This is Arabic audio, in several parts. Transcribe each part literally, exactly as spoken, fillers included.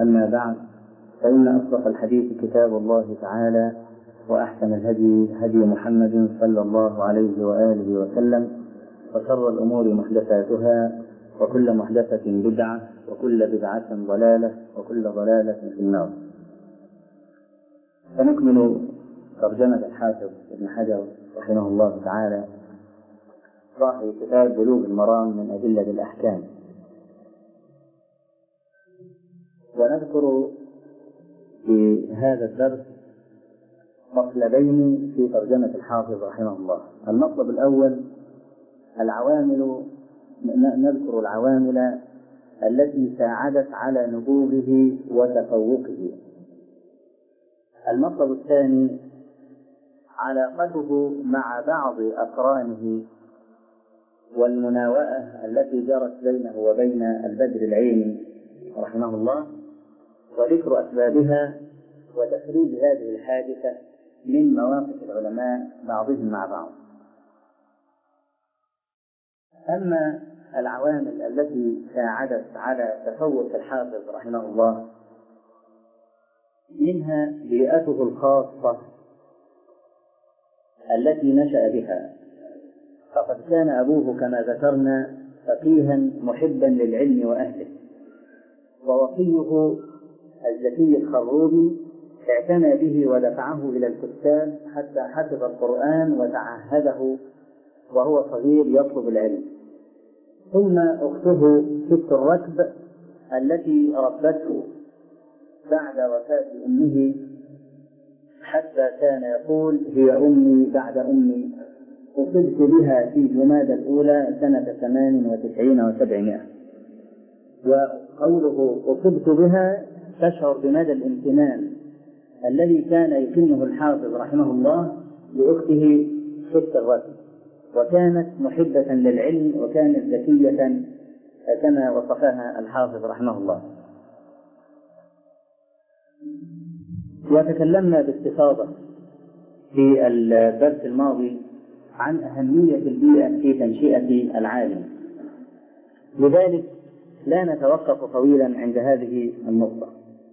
أما بعد، فإن أصدق الحديث كتاب الله تعالى، وأحسن الهدي هدي محمد صلى الله عليه وآله وسلم، وشر الأمور محدثاتها، وكل محدثة بدعة، وكل بدعة ضلالة، وكل ضلالة في النار. فنكمل ترجمة الحافظ ابن حجر رحمه الله تعالى صاحب كتاب بلوغ المرام من أدلة الأحكام، ونذكر في هذا الدرس مطلبين في ترجمة الحافظ رحمه الله. المطلب الأول العوامل، نذكر العوامل التي ساعدت على نبوغه وتفوقه. المطلب الثاني علاقته مع بعض أقرانه والمناوئة التي جرت بينه وبين البدر العيني رحمه الله، وذكر أسبابها وتخريج هذه الحادثة من مواقف العلماء بعضهم مع بعض. أما العوامل التي ساعدت على تفوق الحافظ رحمه الله، منها بيئته الخاصة التي نشأ بها، فقد كان أبوه كما ذكرنا فقيها محبا للعلم وأهله، ووصيه الزكي الخروبي اعتنى به ودفعه إلى الكتاب حتى حفظ القرآن وتعهده وهو صغير يطلب العلم. ثم أخته ست الركب التي ربته بعد وفاة أمه، حتى كان يقول: هي أمي بعد أمي، أصبت بها في جمادى الأولى سنة ثمان وتسعين وسبعمائة. وقوله أصبت بها تشعر بمدى الامتنان الذي كان يكنه الحافظ رحمه الله لأخته ست الركب، وكانت محبة للعلم وكانت ذكية كما وصفها الحافظ رحمه الله. وتكلمنا باستفاضة في الدرس الماضي عن أهمية البيئة في تنشئة العالم، لذلك لا نتوقف طويلا عند هذه النقطة.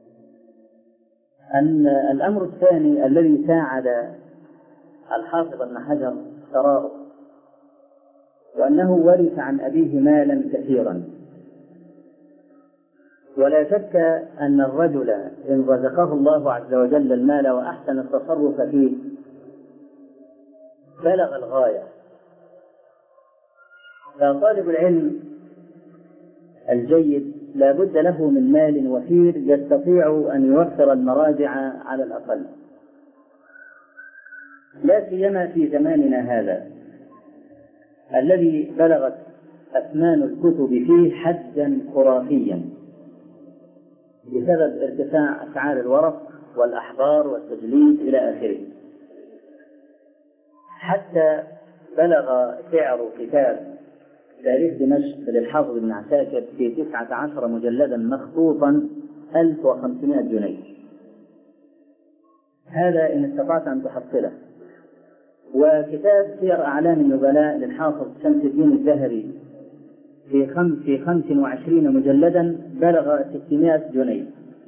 أن الأمر الثاني الذي ساعد الحافظ ابن حجر ثراؤه، وأنه ورث عن أبيه مالا كثيرا. ولا شك أن الرجل إن رزقه الله عز وجل المال وأحسن التصرف فيه بلغ الغاية. فطالب العلم الجيد لا بد له من مال وفير يستطيع أن يوفر المراجع على الأقل، لا سيما في زماننا هذا الذي بلغت أثمان الكتب فيه حدا خرافيا بسبب ارتفاع أسعار الورق والأحبار والتجليد إلى آخره، حتى بلغ سعر كتاب تاريخ دمشق للحافظ ابن عساكر في تسعة عشر مجلدا مخطوطا ألف وخمسمائة جنيه. هذا إن استطعت أن تحصله. وكتاب سير أعلام النبلاء للحافظ شمس الدين الذهبي في خمس في خمس وعشرين مجلدا بلغ ستمائة جنيه.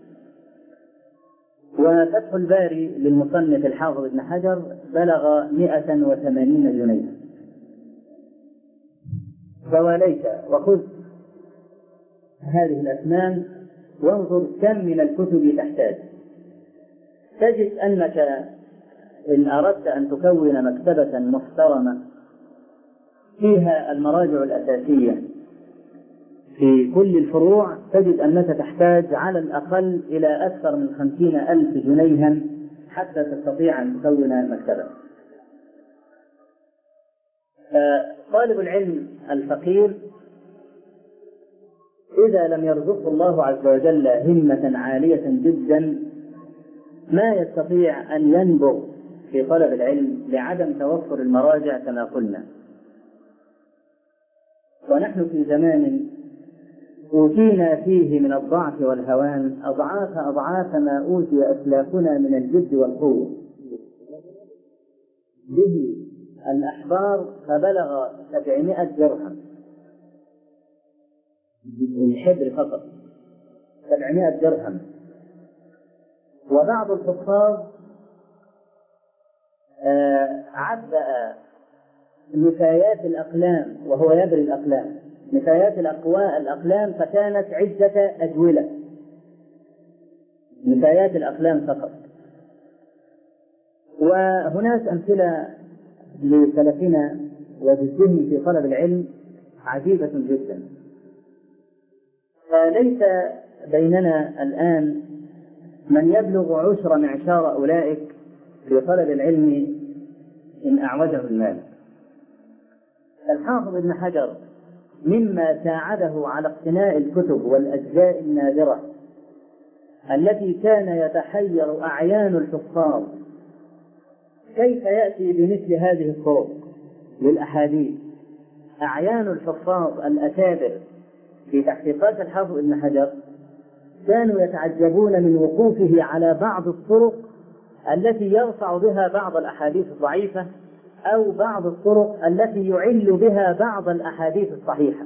وفتح الباري للمصنف الحافظ ابن حجر بلغ مائة وثمانين جنيه. فوليت وخذ هذه الأثمان وانظر كم من الكتب تحتاج. تجد أنك إن أردت أن تكون مكتبة محترمة فيها المراجع الأساسية في كل الفروع، تجد أنك تحتاج على الأقل إلى أكثر من خمسين ألف جنيها حتى تستطيع أن تكون مكتبة. طالب العلم الفقير إذا لم يرزقه الله عز وجل همة عالية جدا ما يستطيع أن ينبغ في طلب العلم لعدم توفر المراجع كما قلنا. ونحن في زمان أوتينا فيه من الضعف والهوان أضعاف أضعاف ما أوتي أسلافنا من الجد والقوة. به الأحبار فبلغ سبعمائة درهم، الحبر فقط سبعمائة درهم، وبعض الحفاظ آه عبأ نفايات الأقلام وهو يبري الأقلام، نفايات الأقلام فكانت عدة أجولة، نفايات الأقلام فقط. وهناك أمثلة لسلفنا وجدهم في طلب العلم عجيبة جدا. فليس بيننا الآن من يبلغ عشر معشار أولئك في طلب العلم إن أعوزه المال. الحافظ ابن حجر مما ساعده على اقتناء الكتب والأجزاء النادرة التي كان يتحير أعيان الحفاظ كيف يأتي بمثل هذه الطرق للأحاديث. أعيان الحفاظ الأكابر في تحقيقات الحافظ ابن حجر كانوا يتعجبون من وقوفه على بعض الطرق التي يرفع بها بعض الأحاديث الضعيفة أو بعض الطرق التي يعل بها بعض الأحاديث الصحيحة.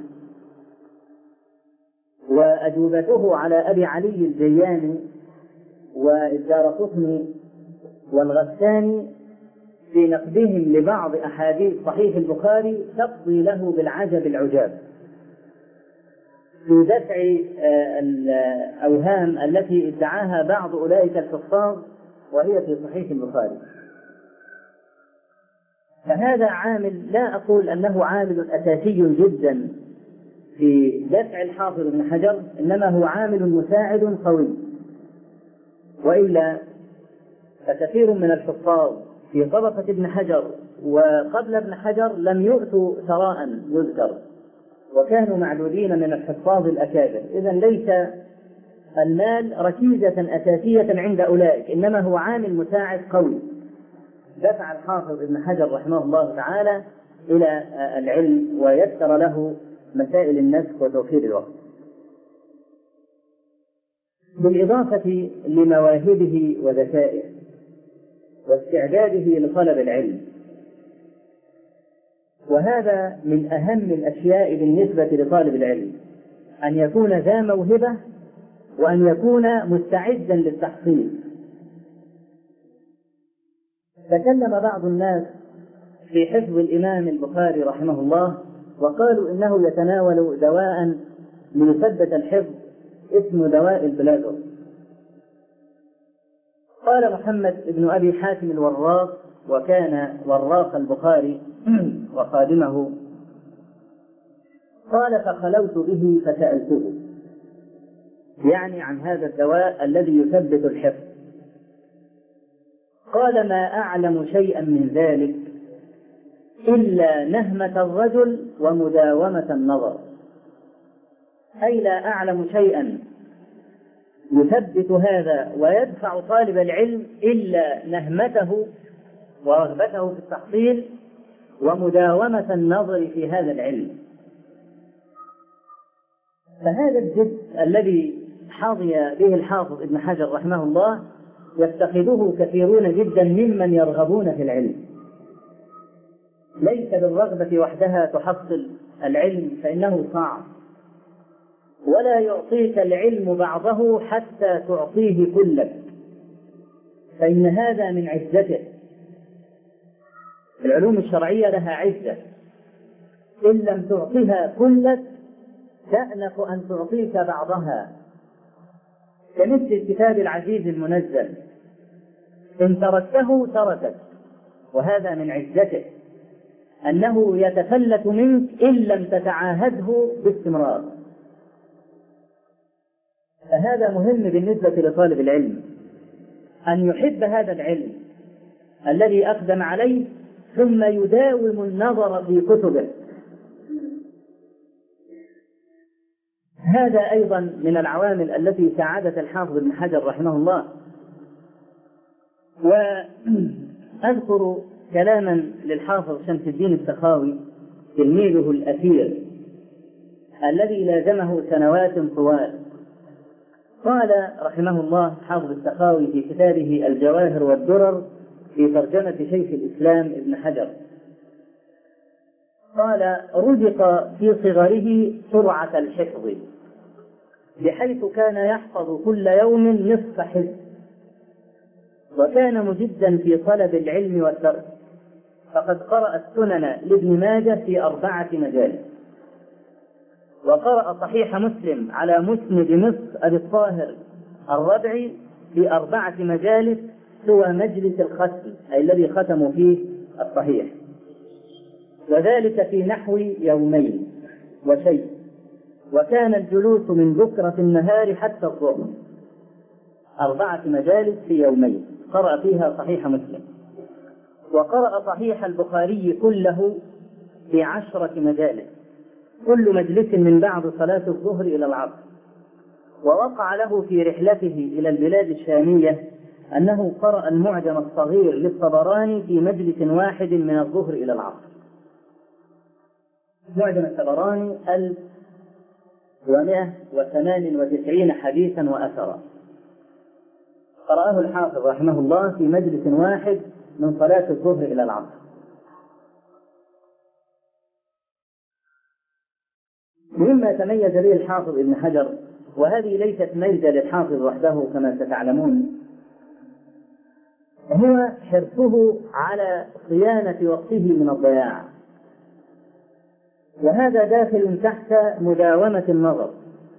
وأجوبته على أبي علي الجياني والدارقطني والغساني في نقدهم لبعض أحاديث صحيح البخاري تقضي له بالعجب العجاب في دفع الأوهام التي ادعاها بعض أولئك الحفاظ وهي في صحيح البخاري. فهذا عامل، لا أقول أنه عامل أساسي جدا في دفع الحافظ ابن حجر، إنما هو عامل مساعد قوي. وإلا فكثير من الحفاظ في طبقة ابن حجر وقبل ابن حجر لم يؤتوا ثراء يذكر، وكانوا معدودين من الحفاظ الأكابر. إذن ليس المال ركيزة أساسية عند أولئك، إنما هو عامل مساعد قوي دفع الحافظ ابن حجر رحمه الله تعالى إلى العلم ويسر له مسائل النسخ وتوفير الوقت، بالإضافة لمواهبه وذكائه واستعداده لطلب العلم. وهذا من أهم الأشياء بالنسبة لطالب العلم، أن يكون ذا موهبة وأن يكون مستعدا للتحصيل. تكلم بعض الناس في حفظ الإمام البخاري رحمه الله وقالوا إنه يتناول دواء ليثبت الحفظ اسمه دواء البلاغر. قال محمد بن أبي حاتم الوراق، وكان وراق البخاري وخادمه، قال فخلوت به فسألته، يعني عن هذا الدواء الذي يثبت الحفظ. قال ما أعلم شيئا من ذلك إلا نهمة الرجل ومداومة النظر، أي لا أعلم شيئا يثبت هذا ويدفع طالب العلم إلا نهمته ورغبته في التحصيل ومداومة النظر في هذا العلم. فهذا الجد الذي حظي به الحافظ ابن حجر رحمه الله يفتقده كثيرون جدا ممن يرغبون في العلم. ليس بالرغبة وحدها تحصل العلم، فإنه صعب، ولا يعطيك العلم بعضه حتى تعطيه كلك، فإن هذا من عزته. العلوم الشرعية لها عزة، إن لم تعطيها كلك تأنف أن تعطيك بعضها، كمثل الكتاب العزيز المنزل، إن تركته تركك، وهذا من عزته أنه يتفلت منك إن لم تتعاهده باستمرار. فهذا مهم بالنسبة لطالب العلم أن يحب هذا العلم الذي أقدم عليه ثم يداوم النظر في كتبه. هذا أيضا من العوامل التي ساعدت الحافظ ابن حجر رحمه الله. وأذكر كلاما للحافظ شمس الدين السخاوي تلميذه الأثير الذي لازمه سنوات طوال. قال رحمه الله حافظ السخاوي في كتابه الجواهر والدرر في ترجمة شيخ الإسلام ابن حجر، قال رزق في صغره سرعة الحفظ، بحيث كان يحفظ كل يوم نصف حزب، وكان مجدا في طلب العلم والدرس، فقد قرأ السنن لابن ماجه في أربعة مجالس، وقرأ صحيح مسلم على مسند مصر أبي الطاهر الربعي في أربعة مجالس سوى مجلس الختم أي الذي ختموا فيه الصحيح، وذلك في نحو يومين وشيء، وكان الجلوس من بكرة النهار حتى الظهر. أربعة مجالس في يومين قرأ فيها صحيح مسلم، وقرأ صحيح البخاري كله في عشرة مجالس، كل مجلس من بعد صلاة الظهر إلى العصر. ووقع له في رحلته إلى البلاد الشامية أنه قرأ المعجم الصغير للطبراني في مجلس واحد من الظهر إلى العصر. معجم الطبراني ألف ومائة وثمان وتسعين حديثا وأثرا، قرأه الحافظ رحمه الله في مجلس واحد من صلاة الظهر إلى العصر. مما تميز به الحافظ ابن حجر، وهذه ليست ميزة للحافظ وحده كما ستعلمون، هو حرصه على صيانة وقته من الضياع، وهذا داخل تحت مداومة النظر.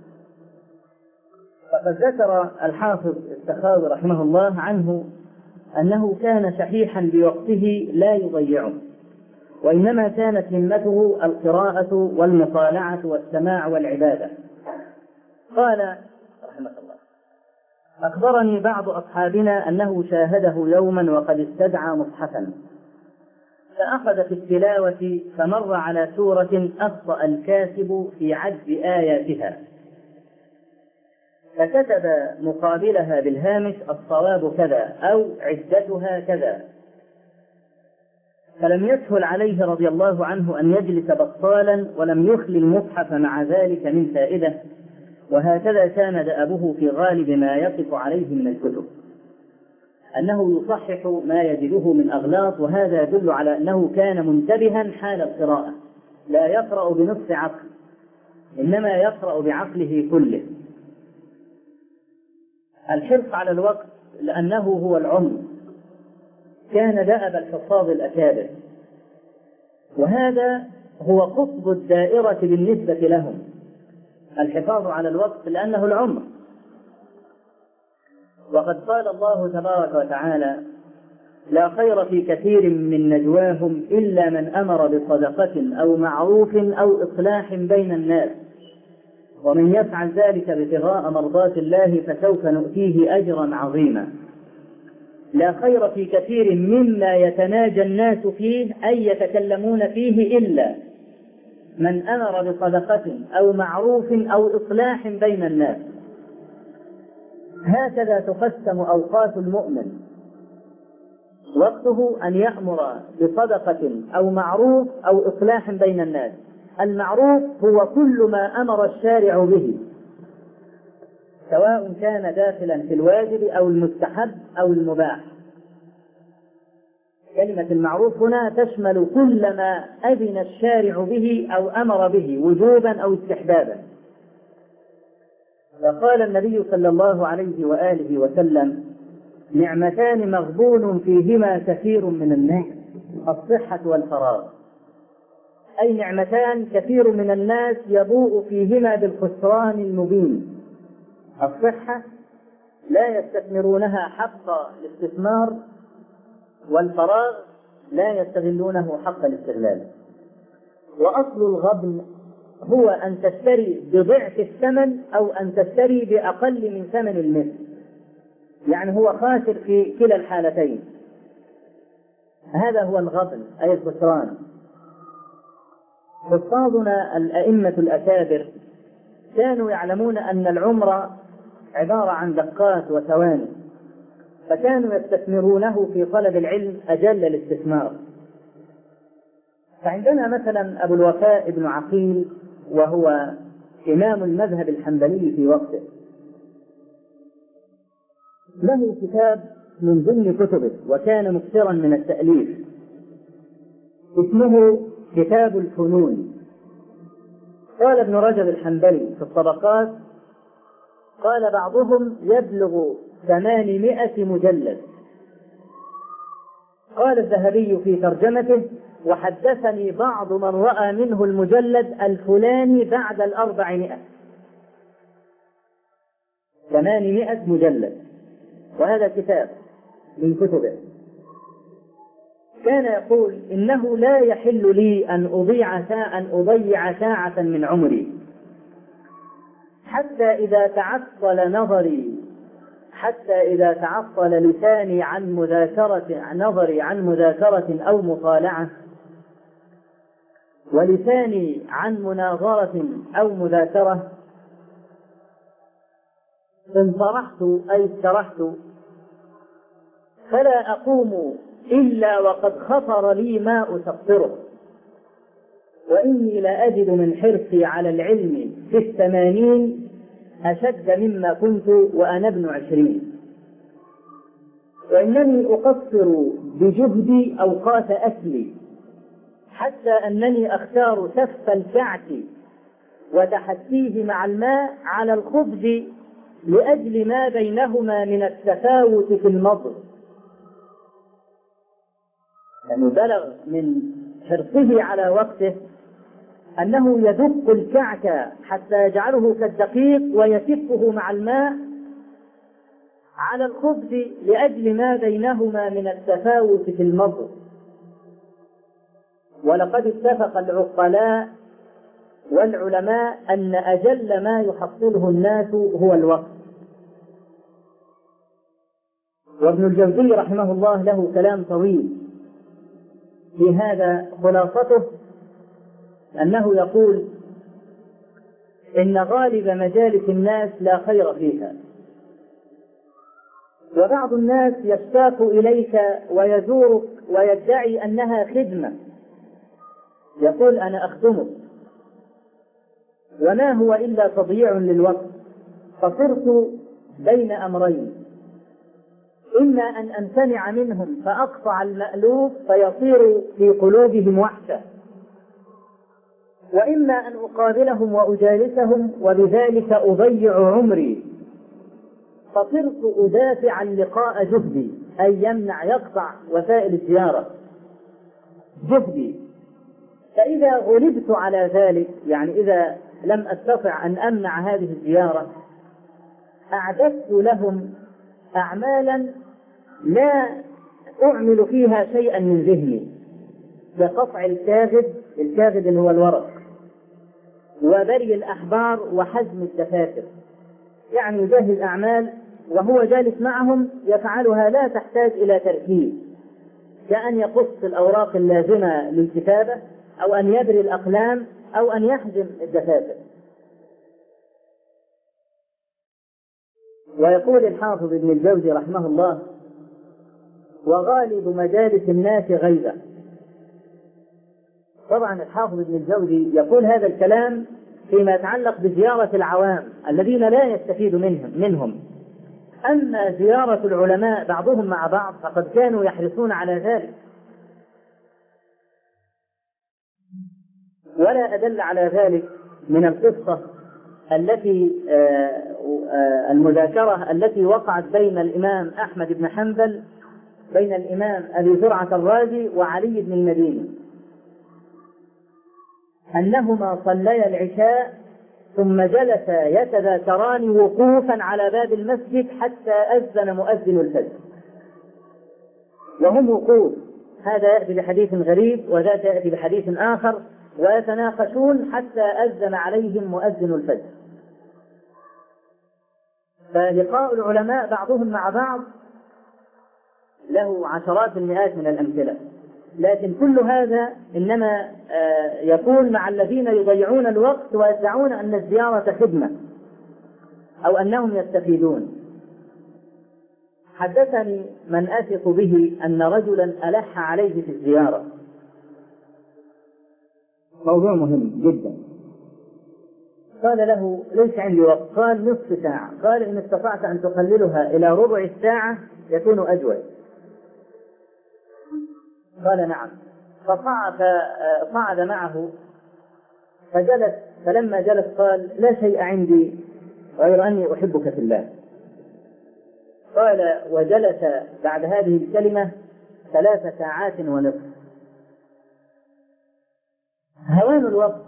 فقد ذكر الحافظ السخاوي رحمه الله عنه أنه كان شحيحا بوقته لا يضيعه، وإنما كانت همته القراءة والمطالعة والسماع والعبادة. قال رحمه الله: أخبرني بعض أصحابنا أنه شاهده يوما وقد استدعى مصحفا، فأخذ في التلاوة فمر على سورة أخطأ الكاتب في عد آياتها، فكتب مقابلها بالهامش الصواب كذا أو عدتها كذا، فلم يسهل عليه رضي الله عنه أن يجلس بطالا ولم يخل المصحف مع ذلك من فائدة، وهكذا كان دأبه في غالب ما يقف عليه من الكتب، أنه يصحح ما يجده من أغلاط، وهذا يدل على أنه كان منتبها حال القراءة، لا يقرأ بنصف عقل، إنما يقرأ بعقله كله. الحرص على الوقت لأنه هو العمر، كان دأب الحفاظ الأكابر، وهذا هو قطب الدائرة بالنسبة لهم، الحفاظ على الوقت لأنه العمر. وقد قال الله تبارك وتعالى: لا خير في كثير من نجواهم إلا من أمر بصدقة أو معروف أو إصلاح بين الناس، ومن يفعل ذلك ابتغاء مرضات الله فسوف نؤتيه أجرا عظيما. لا خير في كثير مما يتناجى الناس فيه أي يتكلمون فيه إلا من أمر بصدقة أو معروف أو إصلاح بين الناس. هكذا تقسم أوقات المؤمن، وقته أن يأمر بصدقة أو معروف أو إصلاح بين الناس. المعروف هو كل ما أمر الشارع به، سواء كان داخلا في الواجب أو المستحب أو المباح. كلمة المعروف هنا تشمل كل ما أذن الشارع به أو أمر به وجوبا أو استحبابا. فقال النبي صلى الله عليه وآله وسلم: نعمتان مغبون فيهما كثير من الناس، الصحة والفراغ. أي نعمتان كثير من الناس يبوء فيهما بالخسران المبين. الصحة لا يستثمرونها حق الاستثمار، والفراغ لا يستغلونه حق الاستغلال. وأصل الغبن هو أن تشتري بضعف الثمن أو أن تشتري بأقل من ثمن المثل، يعني هو خاسر في كلا الحالتين. هذا هو الغبن أي الخسران. حفاظنا الأئمة الأكابر كانوا يعلمون أن العمر عبارة عن دقات وثواني، فكانوا يستثمرونه في طلب العلم أجل الاستثمار. فعندنا مثلا أبو الوفاء ابن عقيل، وهو إمام المذهب الحنبلي في وقته، له كتاب من ضمن كتبه وكان مكثرا من التأليف اسمه كتاب الفنون. قال ابن رجب الحنبلي في الطبقات: قال بعضهم يبلغ ثمانمائة مجلد، قال الذهبي في ترجمته: وحدثني بعض من رأى منه المجلد الفلاني بعد الأربعمائة، ثمانمائة مجلد، وهذا كتاب من كتبه. كان يقول: إنه لا يحل لي أن أضيع ساعة أن أضيع ساعة من عمري حتى إذا تعطل نظري حتى إذا تعطل لساني عن مذاكرة نظري عن مذاكرة أو مطالعة، ولساني عن مناظرة أو مذاكرة، انصرحت أي استرحت، فلا أقوم إلا وقد خطر لي ما أسطره، وإني لا أجد من حرصي على العلم في الثمانين أشد مما كنت وأنا ابن عشرين، وإنني أقصر بجهدي أوقات أكلي، حتى أنني أختار سف الكعك وتحديه مع الماء على الخبز لأجل ما بينهما من التفاوت في المضغ. يعني بلغ من حرصه على وقته أنه يدق الكعك حتى يجعله كالدقيق ويسفه مع الماء على الخبز لأجل ما بينهما من التفاوت في المضغ. ولقد اتفق العقلاء والعلماء أن أجل ما يحصله الناس هو الوقت. وابن الجوزي رحمه الله له كلام طويل في هذا، خلاصته أنه يقول: إن غالب مجالس الناس لا خير فيها، وبعض الناس يشتاق إليك ويزورك ويدعي أنها خدمة، يقول: أنا أخدمك، وما هو إلا تضييع للوقت. فصرت بين أمرين: إما أن أمتنع منهم فأقطع المألوف فيصير في قلوبهم وحشة، وإما أن أقابلهم وأجالسهم وبذلك أضيع عمري. فصرت أدافع عن لقاء جهدي، أي يمنع يقطع وسائل الزيارة جهدي. فإذا غلبت على ذلك، يعني إذا لم أستطع أن أمنع هذه الزيارة، أعددت لهم أعمالا لا أعمل فيها شيئا من ذهني، كقطع الكاغد الكاغد اللي هو الورق، وبري الأحبار وحزم الدفاتر. يعني يجهز أعمال وهو جالس معهم يفعلها لا تحتاج إلى تركيز، كأن يقص الأوراق اللازمة للكتابة، أو أن يبري الأقلام، أو أن يحزم الدفاتر. ويقول الحافظ ابن الجوزي رحمه الله: وغالب مجالس الناس غيبة. طبعا الحافظ ابن الجوزي يقول هذا الكلام فيما يتعلق بزيارة العوام الذين لا يستفيد منهم, منهم. أما زيارة العلماء بعضهم مع بعض فقد كانوا يحرصون على ذلك. ولا أدل على ذلك من القصة التي المذاكرة التي وقعت بين الإمام أحمد بن حنبل بين الإمام أبي زرعة الرازي وعلي بن المديني، أنهما صليا العشاء ثم جلسا يتذاكران وقوفا على باب المسجد حتى أذن مؤذن الفجر، وهم وقوف، هذا يأتي بحديث غريب وذاك يأتي بحديث آخر، ويتناقشون حتى أذن عليهم مؤذن الفجر. فلقاء العلماء بعضهم مع بعض له عشرات المئات من الأمثلة، لكن كل هذا إنما يكون مع الذين يضيعون الوقت ويدعون أن الزيارة خدمة أو أنهم يستفيدون. حدثني من أثق به أن رجلا ألح عليه في الزيارة، موضوع مهم جدا. قال له: ليس عندي وقت. قال: نصف ساعة. قال: إن استطعت أن تقللها إلى ربع الساعة يكون أجود. قال: نعم. فصعد معه فجلس، فلما جلس قال: لا شيء عندي غير أني أحبك في الله. قال: وجلس بعد هذه الكلمة ثلاث ساعات ونصف. هوان الوقت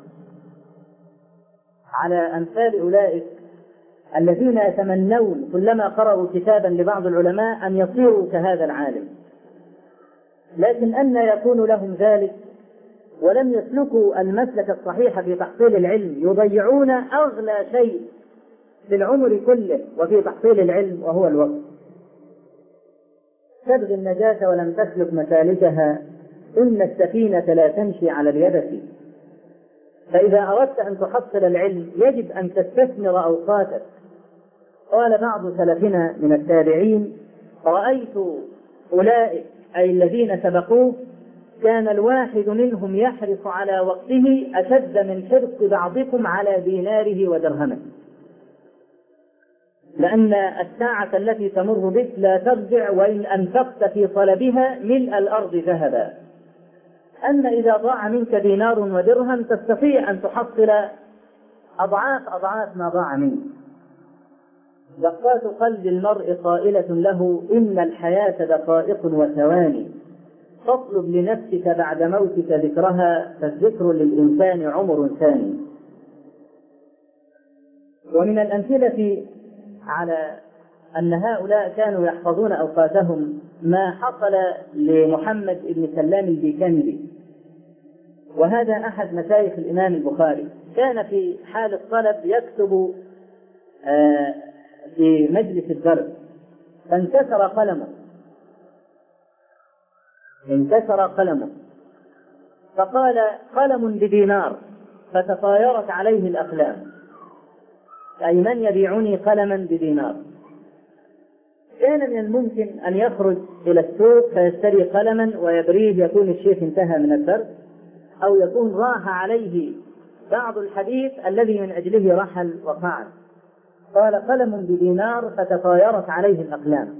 على أمثال أولئك الذين يتمنون كلما قرأوا كتابا لبعض العلماء أن يصيروا كهذا العالم، لكن أن يكون لهم ذلك ولم يسلكوا المسلك الصحيح في تحصيل العلم، يضيعون أغلى شيء في العمر كله وفي تحصيل العلم وهو الوقت. تبغي النجاة ولم تسلك مسالكها، إن السفينة لا تمشي على اليبس. فإذا أردت أن تحصل العلم يجب أن تستثمر أوقاتك. قال بعض سلفنا من التابعين: رأيت أولئك أي الذين سبقوه كان الواحد منهم يحرص على وقته أشد من حرص بعضكم على ديناره ودرهمه، لأن الساعة التي تمر بك لا ترجع وإن أنفقت في طلبها ملء الأرض ذهبا. أما إذا ضاع منك دينار ودرهم تستطيع أن تحصل أضعاف أضعاف ما ضاع منك. دقات قلب المرء قائلة له: إن الحياة دقائق وثواني، فاطلب لنفسك بعد موتك ذكرها، فالذكر للإنسان عمر ثاني. ومن الأمثلة على أن هؤلاء كانوا يحفظون أوقاتهم ما حصل لمحمد بن سلام البيكندي، وهذا أحد مشايخ الإمام البخاري. كان في حال الطلب يكتب في مجلس الدرس فانكسر قلمه انكسر قلمه فقال: قلم بدينار، فتطايرت عليه الأقلام، أي من يبيعني قلما بدينار. كان من الممكن أن يخرج إلى السوق فيشتري قلما ويبريه، يكون الشيخ انتهى من الدرس، أو يكون راح عليه بعض الحديث الذي من أجله رحل وقعد. قال: قلم بدينار، فتطايرت عليه الأقلام.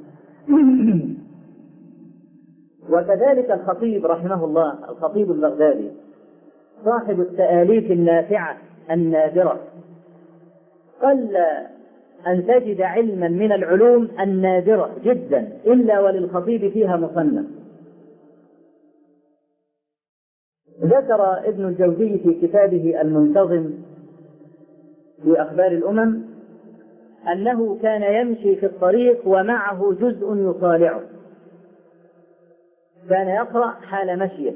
وكذلك الخطيب رحمه الله، الخطيب البغدادي صاحب التآليف النافعة النادرة، قل أن تجد علما من العلوم النادرة جدا إلا وللخطيب فيها مصنف. ذكر ابن الجوزي في كتابه المنتظم في أخبار الأمم أنه كان يمشي في الطريق ومعه جزء يطالعه، كان يقرأ حال مشيه.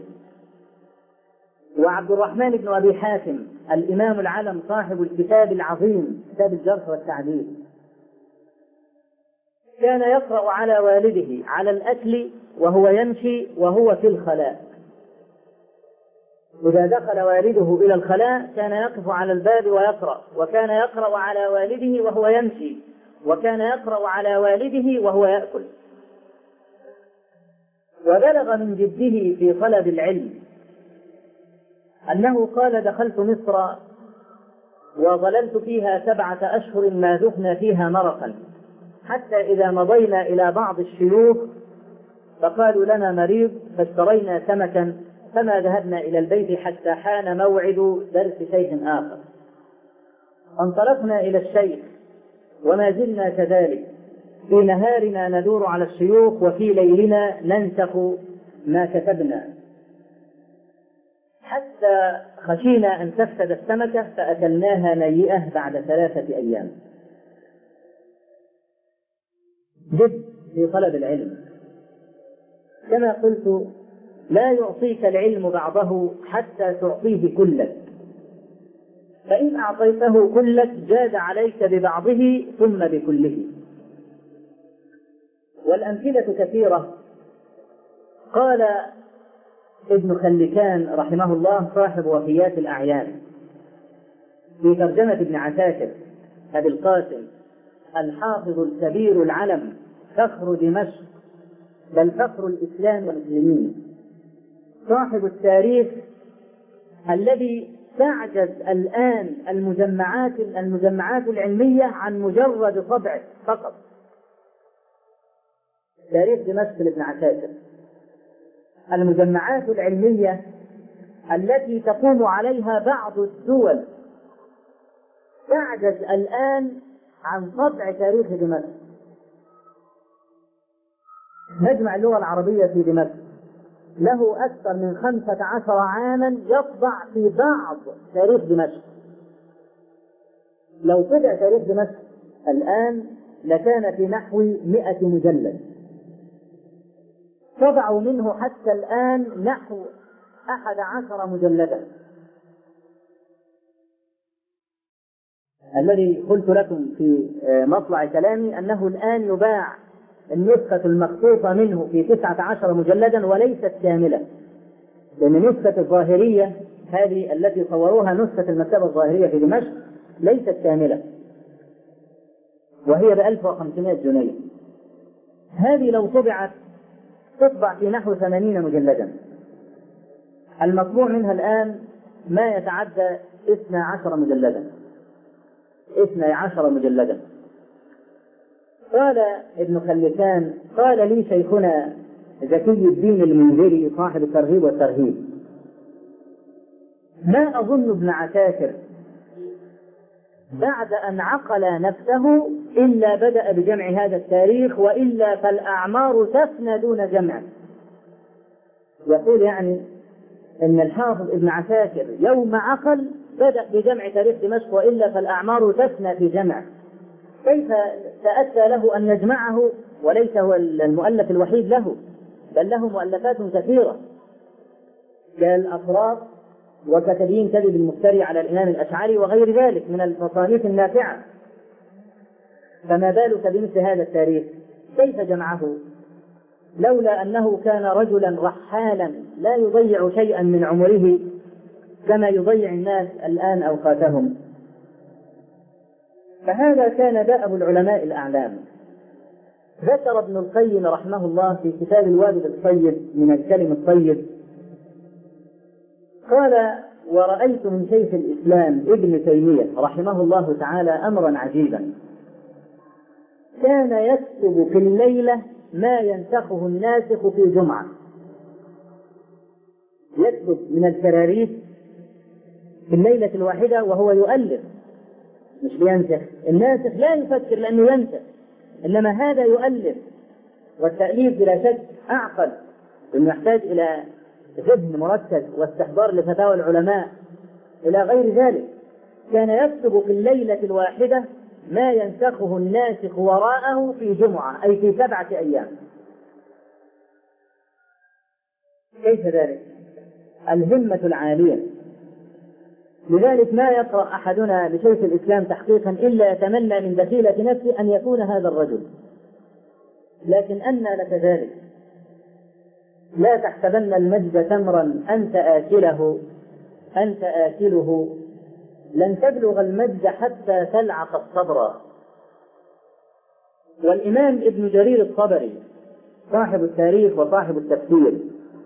وعبد الرحمن بن أبي حاتم الإمام العلم صاحب الكتاب العظيم كتاب الجرح والتعديل كان يقرأ على والده على الأكل وهو يمشي وهو في الخلاء. إذا دخل والده إلى الخلاء كان يقف على الباب ويقرأ، وكان يقرأ على والده وهو يمشي، وكان يقرأ على والده وهو يأكل. وبلغ من جده في طلب العلم أنه قال: دخلت مصر وظللت فيها سبعة أشهر ما ذقنا فيها مرقا، حتى إذا مضينا إلى بعض الشيوخ فقالوا لنا مريض، فاشترينا سمكا، فما ذهبنا إلى البيت حتى حان موعد درس شيخ آخر. انطلقنا إلى الشيخ وما زلنا كذلك، في نهارنا ندور على الشيوخ وفي ليلنا ننسخ ما كتبنا، حتى خشينا أن تفسد السمكة فأكلناها نيئة بعد ثلاثة أيام. جد في طلب العلم. كما قلت: لا يعطيك العلم بعضه حتى تعطيه كلك، فإن أعطيته كلك جاد عليك ببعضه ثم بكله. والأمثلة كثيرة. قال ابن خلكان رحمه الله صاحب وفيات الأعيان في ترجمة ابن عساكر: أبي القاسم الحافظ الكبير العلم، فخر دمشق، بل فخر الإسلام والمسلمين، صاحب التاريخ الذي تعجز الآن المجمعات المجمعات العلمية عن مجرد طبعه فقط. تاريخ دمشق لابن عساكر، المجمعات العلمية التي تقوم عليها بعض الدول تعجز الآن عن طبع تاريخ دمشق. مجمع اللغة العربية في دمشق له أكثر من خمسة عشر عاما يطبع في بعض تاريخ دمشق. لو طبع تاريخ دمشق الآن لكان في نحو مئة مجلد، طبعوا منه حتى الآن نحو أحد عشر مجلدا. الذي قلت لكم في مطلع كلامي أنه الآن يباع النسخة المخطوطة منه في تسعة عشر مجلدا وليست كاملة، لأن نسخة الظاهرية هذه التي صوروها نسخة المكتبة الظاهرية في دمشق ليست كاملة، وهي بألف وخمسمائة جنيه. هذه لو طبعت تطبع في نحو ثمانين مجلدا. المطبوع منها الآن ما يتعدى اثنى عشر مجلدا اثنى عشر مجلدا. قال ابن خلكان: قال لي شيخنا زكي الدين المنذري صاحب الترغيب والترهيب: ما أظن ابن عساكر بعد أن عقل نفسه إلا بدأ بجمع هذا التاريخ، وإلا فالأعمار تفنى دون جمعه. يقول يعني أن الحافظ ابن عساكر يوم عقل بدأ بجمع تاريخ دمشق، وإلا فالأعمار تفنى في جمعه. كيف تأتى له أن يجمعه وليس هو المؤلف الوحيد له، بل له مؤلفات كثيرة كالأطراف وكتبين كذب المفتري على الإمام الأشعري وغير ذلك من التصانيف النافعة. فما بالك بمثل هذا التاريخ؟ كيف جمعه لولا أنه كان رجلا رحالا لا يضيع شيئا من عمره كما يضيع الناس الآن أوقاتهم؟ فهذا كان دأب العلماء الأعلام. ذكر ابن القيم رحمه الله في كتاب الوابل الطيب من الكلم الطيب، قال: ورأيت من شيخ الإسلام ابن تيمية رحمه الله تعالى أمرا عجيبا، كان يكتب في الليلة ما ينسخه الناسخ في جمعة. يكتب من الكراريس في الليلة الواحدة وهو يؤلف، مش بينسخ. الناسخ لا يفكر لأنه ينسخ، إنما هذا يؤلف، والتأليف بلا شك أعقد، إنه يحتاج إلى ذهن مركز واستحضار لفتاوى العلماء إلى غير ذلك. كان يكتب في الليلة الواحدة ما ينسخه الناسخ وراءه في جمعة، أي في سبعة أيام. كيف ذلك؟ الهمة العالية. لذلك ما يقرأ أحدنا لشيخ الإسلام تحقيقا إلا يتمنى من دخيلة نفسه أن يكون هذا الرجل، لكن أنى لك ذلك؟ لا تحسبن المجد تمرا أنت آكله أنت آكله، لن تبلغ المجد حتى تلعق الصبر. والإمام ابن جرير الطبري صاحب التاريخ وصاحب التفسير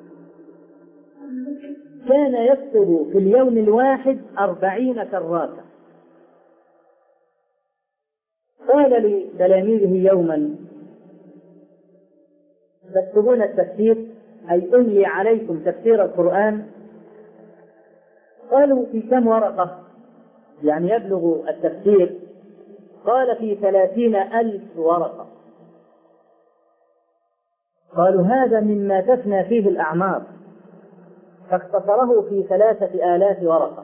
كان يكتب في اليوم الواحد أربعين كراسة. قال لتلاميذه يوما: تكتبون التفسير، أي أملي عليكم تفسير القرآن؟ قالوا: في كم ورقة يعني يبلغ التفسير؟ قال: في ثلاثين ألف ورقة. قالوا: هذا مما تفنى فيه الأعمار. فاختصره في ثلاثة آلاف ورقة.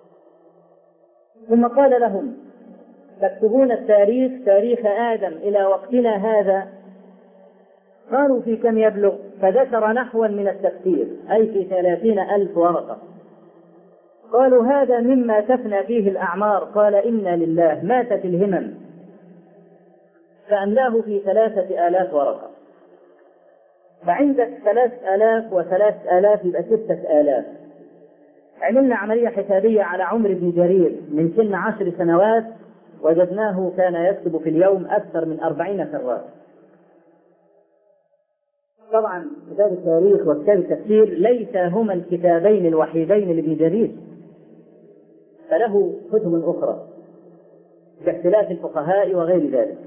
ثم قال لهم: تكتبون التاريخ تاريخ آدم إلى وقتنا هذا؟ قالوا: في كم يبلغ؟ فذكر نحوا من التفسير، أي في ثلاثين ألف ورقة. قالوا: هذا مما تفنى فيه الأعمار. قال: إنا لله، ماتت الهمم. فأملاه في ثلاثة آلاف ورقة. فعندك ثلاث آلاف وثلاث آلاف يبقى ستة آلاف. عملنا عملية حسابية على عمر ابن جرير من سن عشر سنوات، وجدناه كان يكتب في اليوم أكثر من أربعين كراسة. طبعا كتاب التاريخ وكتاب التفسير ليس هما الكتابين الوحيدين لابن جرير، فله كتب أخرى كاختلاف الفقهاء وغير ذلك.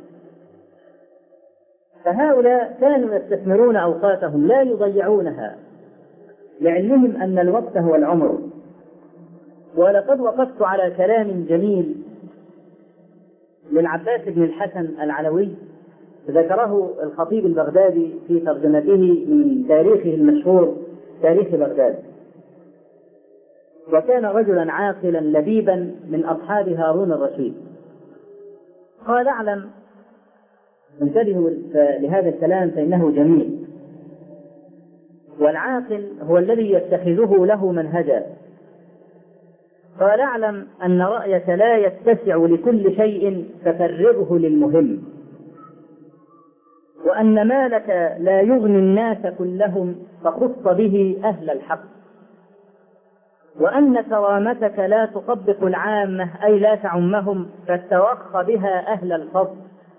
فهؤلاء كانوا يستثمرون أوقاتهم لا يضيعونها، لعلمهم أن الوقت هو العمر. ولقد وقفت على كلام جميل للعباس بن الحسن العلوي ذكره الخطيب البغدادي في ترجمته من تاريخه المشهور تاريخ بغداد، وكان رجلا عاقلا لبيبا من أصحاب هارون الرشيد. قال: اعلم، انتبهوا لهذا الكلام فإنه جميل، والعاقل هو الذي يتخذه له منهجا. قال: اعلم أن رأيك لا يتسع لكل شيء ففرغه للمهم، وأن مالك لا يغني الناس كلهم فخص به أهل الحق، وأن كرامتك لا تطبق العامة أي لا تعمهم فتوخ بها أهل الفضل،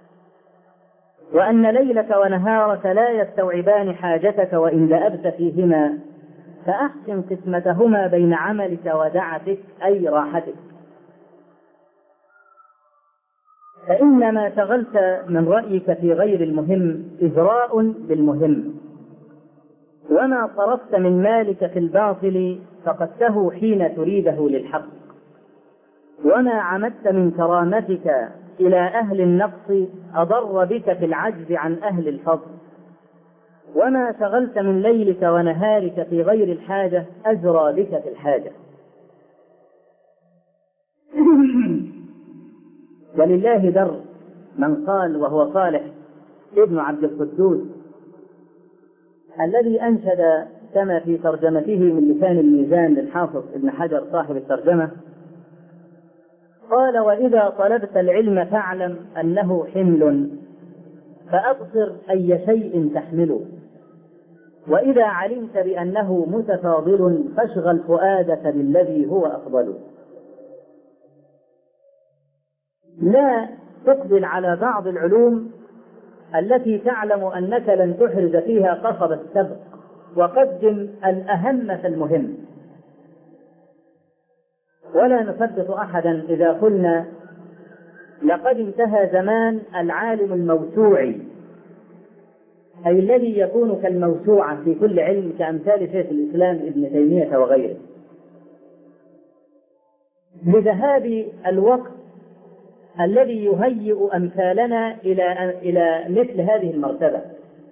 وأن ليلك ونهارك لا يستوعبان حاجتك وإن لأبت فيهما، فأحسن قسمتهما بين عملك ودعتك أي راحتك، فإنما شغلت من رأيك في غير المهم إجراء بالمهم، وما صرفت من مالك في الباطل فقدته حين تريده للحق، وما عمدت من كرامتك إلى أهل النقص أضر بك في العجز عن أهل الفضل، وما شغلت من ليلك ونهارك في غير الحاجة أجرى بك في الحاجة. ولله در من قال، وهو صالح ابن عبد القدوس الذي أنشد كما في ترجمته من لسان الميزان للحافظ ابن حجر صاحب الترجمة، قال: وإذا طلبت العلم فاعلم أنه حمل، فأبصر أي شيء تحمله، وإذا علمت بأنه متفاضل فاشغل فؤادك بالذي هو أفضل. لا تقبل على بعض العلوم التي تعلم أنك لن تحرز فيها قصب السبق، وقدم الأهم فالمهم. ولا نثبت أحدا إذا قلنا لقد انتهى زمان العالم الموسوعي، أي الذي يكون كالموسوعة في كل علم، كأمثال شيخ الإسلام ابن تيمية وغيره، لذهاب الوقت الذي يهيئ أمثالنا إلى إلى مثل هذه المرتبة،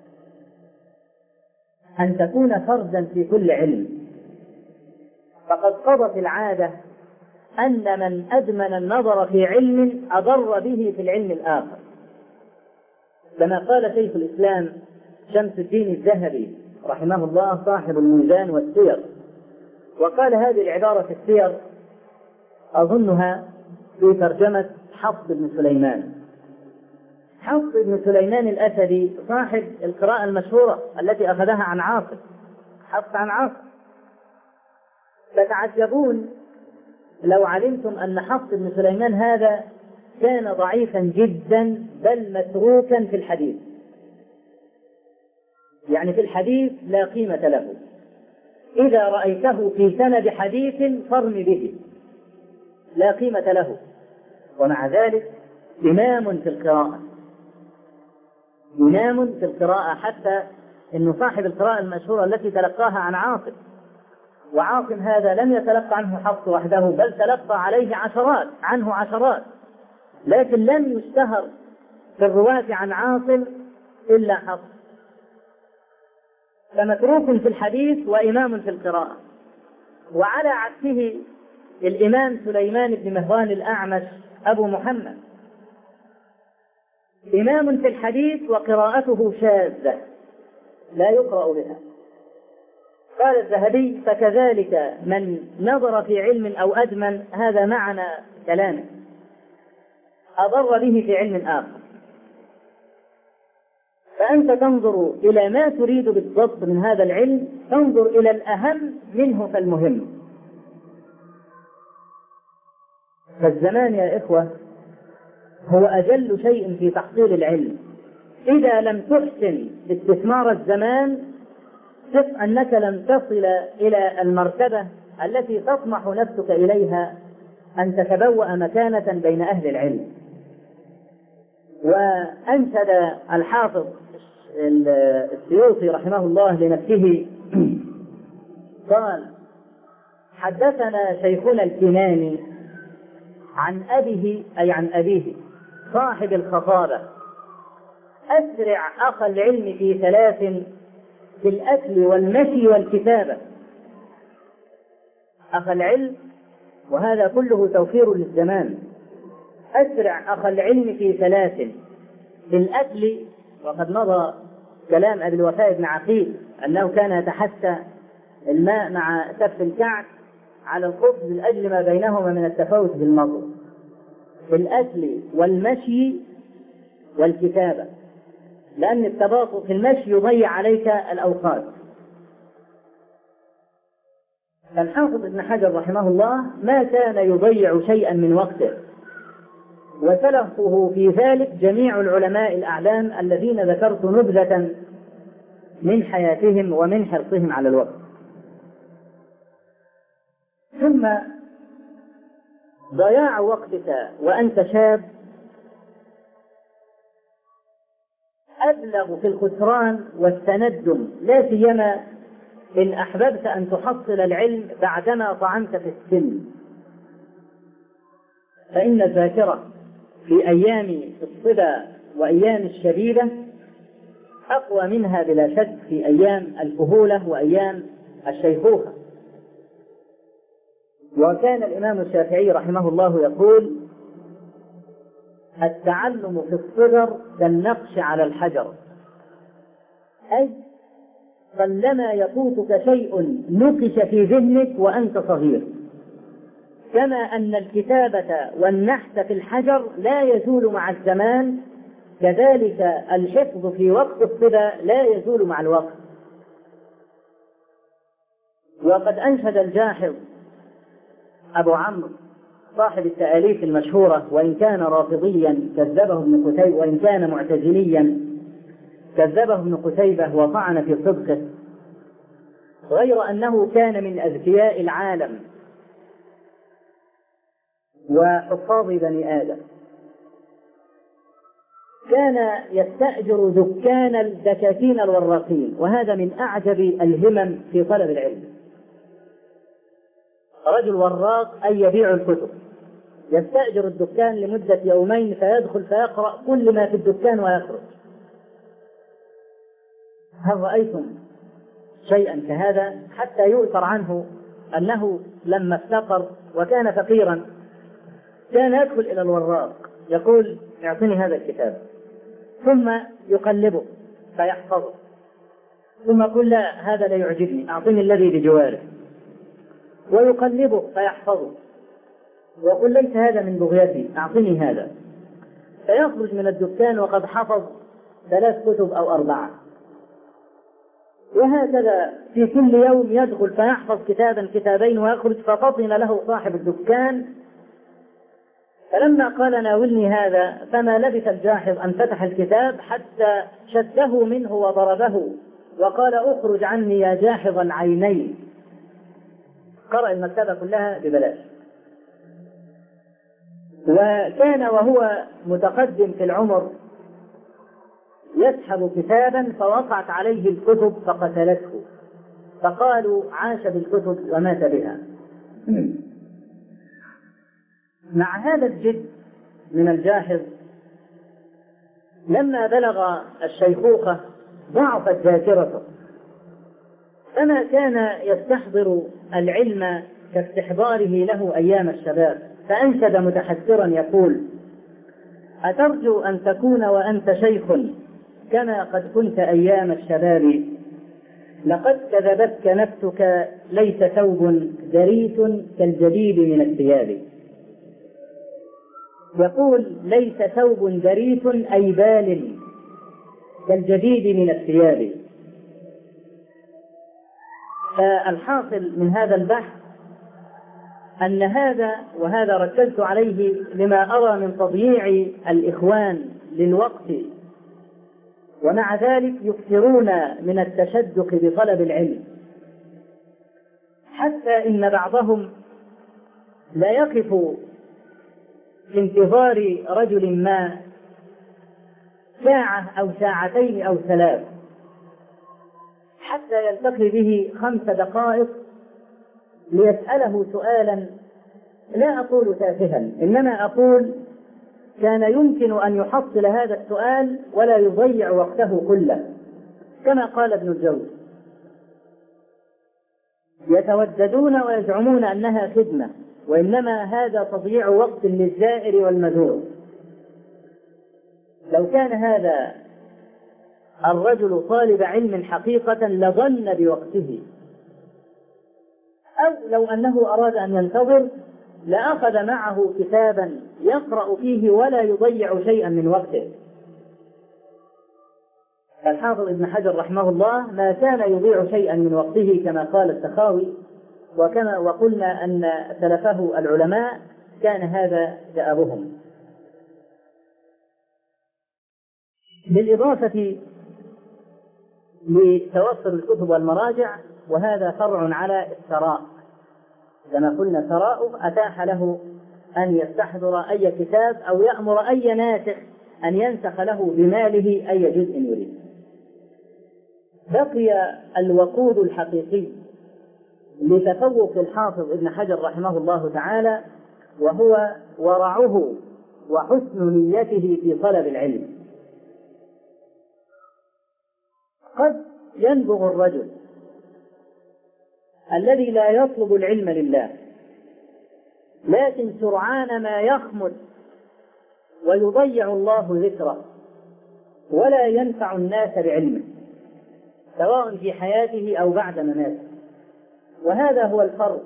أن تكون فردا في كل علم. فقد قضت العادة أن من أدمن النظر في علم أضر به في العلم الآخر، كما قال شيخ الإسلام شمس الدين الذهبي رحمه الله صاحب الميزان والسير، وقال هذه العبارة في السير أظنها في ترجمة حفص بن سليمان. حفص بن سليمان الأسدي صاحب القراءة المشهورة التي أخذها عن عاصم، حفص عن عاصم. فتعجبون لو علمتم أن حفص بن سليمان هذا كان ضعيفا جدا، بل متروكا في الحديث، يعني في الحديث لا قيمة له. إذا رأيته في سند حديث فارم به، لا قيمة له، ومع ذلك إمام في القراءة، إمام في القراءة، حتى إنه صاحب القراءة المشهورة التي تلقاها عن عاصم، وعاصم هذا لم يتلقى عنه حفص وحده، بل تلقى عليه عشرات عنه عشرات، لكن لم يشتهر في الرواة عن عاصم إلا حفص، فمتروك في الحديث وإمام في القراءة. وعلى عكسه الإمام سليمان بن مهران الأعمش أبو محمد، إمام في الحديث وقراءته شاذة لا يقرأ بها. قال الذهبي: فكذلك من نظر في علم أو أدمن، هذا معنى كلامه، أضر به في علم آخر. فأنت تنظر إلى ما تريد بالضبط من هذا العلم، تنظر إلى الأهم منه فالمهم. فالزمان يا إخوة هو أجل شيء في تحصيل العلم. إذا لم تحسن استثمار الزمان ثق أنك لن تصل إلى المرتبة التي تطمح نفسك إليها، أن تتبوأ مكانة بين أهل العلم. وأنشد الحافظ السيوطي رحمه الله لنفسه قال: حدثنا شيخنا الكناني عن أبيه، أي عن أبيه صاحب الخطابة: أسرع أخ العلم في ثلاث، في الأكل والمشي والكتابة. أخ العلم، وهذا كله توفير للزمان، أسرع أخ العلم في ثلاث: في الأكل، وقد مضى كلام أبي الوفاء بن عقيل أنه كان يتحسى الماء مع سف الكعك على الخبز من أجل ما بينهما من التفاوت بالمضغ. في الأكل والمشي والكتابة، لأن التباطؤ في المشي يضيع عليك الأوقات. الحافظ ابن حجر رحمه الله ما كان يضيع شيئا من وقته، وسلفه في ذلك جميع العلماء الأعلام الذين ذكرت نبذة من حياتهم ومن حرصهم على الوقت. ثم ضياع وقتك وأنت شاب أبلغ في الخسران والتندم، لا سيما إن أحببت أن تحصل العلم بعدما طعنت في السن، فإن الذاكرة في أيام الصبا وأيام الشبيبة أقوى منها بلا شك في أيام الكهولة وأيام الشيخوخة. وكان الإمام الشافعي رحمه الله يقول: التعلم في الصغر كالنقش على الحجر، أي قلما يفوتك شيء نقش في ذهنك وأنت صغير، كما أن الكتابة والنحت في الحجر لا يزول مع الزمان، كذلك الحفظ في وقت الصبا لا يزول مع الوقت. وقد أنشد الجاحظ أبو عمرو صاحب التأليف المشهورة، وإن كان رافضيا كذبه ابن قتيبة، وإن كان معتزليا كذبه ابن قتيبة وطعن في صدقه، غير أنه كان من أذكياء العالم وحفاظ بني آدم. كان يستأجر دكان الدكاكين الوراقين، وهذا من أعجب الهمم في طلب العلم. رجل وراق أي يبيع الكتب، يستأجر الدكان لمدة يومين فيدخل فيقرأ كل ما في الدكان ويخرج. هل رأيتم شيئا كهذا؟ حتى يؤثر عنه أنه لما افتقر وكان فقيرا كان يدخل إلى الوراق يقول: اعطني هذا الكتاب، ثم يقلبه فيحفظه، ثم يقول: لا هذا لا يعجبني، أعطني الذي بجواره، ويقلبه فيحفظه، ويقول: ليس هذا من بغيتي، أعطني هذا، فيخرج من الدكان وقد حفظ ثلاث كتب أو أربعة. وهكذا في كل يوم يدخل فيحفظ كتابا كتابين ويخرج، ففطن له صاحب الدكان، فلما قال: ناولني هذا، فما لبث الجاحظ أن فتح الكتاب حتى شده منه وضربه وقال: اخرج عني يا جاحظ العينين. قرأ المكتبة كلها ببلاش. وكان وهو متقدم في العمر يسحب كتابا فوقعت عليه الكتب فقتلته، فقالوا: عاش بالكتب ومات بها. مع هذا الجد من الجاحظ، لما بلغ الشيخوخة ضعفت ذاكرته، فما كان يستحضر العلم كاستحضاره له أيام الشباب، فأنشد متحسرا يقول: أترجو أن تكون وأنت شيخ كما قد كنت أيام الشباب، لقد كذبتك نفسك، ليس ثوب دريس كالجديد من الثياب. يقول: ليس ثوب دريس أي بال كالجديد من الثياب. فالحاصل من هذا البحث أن هذا، وهذا ركزت عليه لما أرى من تضييع الإخوان للوقت، ومع ذلك يكثرون من التشدق بطلب العلم، حتى إن بعضهم لا يقف في انتظار رجل ما ساعة أو ساعتين أو ثلاث حتى يلتقي به خمس دقائق ليسأله سؤالا، لا أقول تافها، إنما أقول كان يمكن أن يحصل هذا السؤال ولا يضيع وقته كله، كما قال ابن الجوزي: يتوددون ويزعمون أنها خدمة، وإنما هذا تضييع وقت للزائر والمزور. لو كان هذا الرجل طالب علم حقيقة لظن بوقته، أو لو أنه أراد أن ينتظر لأخذ معه كتابا يقرأ فيه ولا يضيع شيئا من وقته. الحافظ ابن حجر رحمه الله ما كان يضيع شيئا من وقته كما قال السخاوي، وكما وقلنا أن سلفه العلماء كان هذا دأبهم. بالإضافة لتوفر الكتب والمراجع، وهذا فرع على الثراء، كما قلنا ثراء أتاح له أن يستحضر أي كتاب أو يأمر أي ناسخ أن ينسخ له بماله أي جزء يريد. بقي الوقود الحقيقي لتفوق الحافظ ابن حجر رحمه الله تعالى، وهو ورعه وحسن نيته في طلب العلم. قد ينبغ الرجل الذي لا يطلب العلم لله، لكن سرعان ما يخمد ويضيع الله ذكره ولا ينفع الناس بعلمه، سواء في حياته أو بعد مماته. وهذا هو الفرق،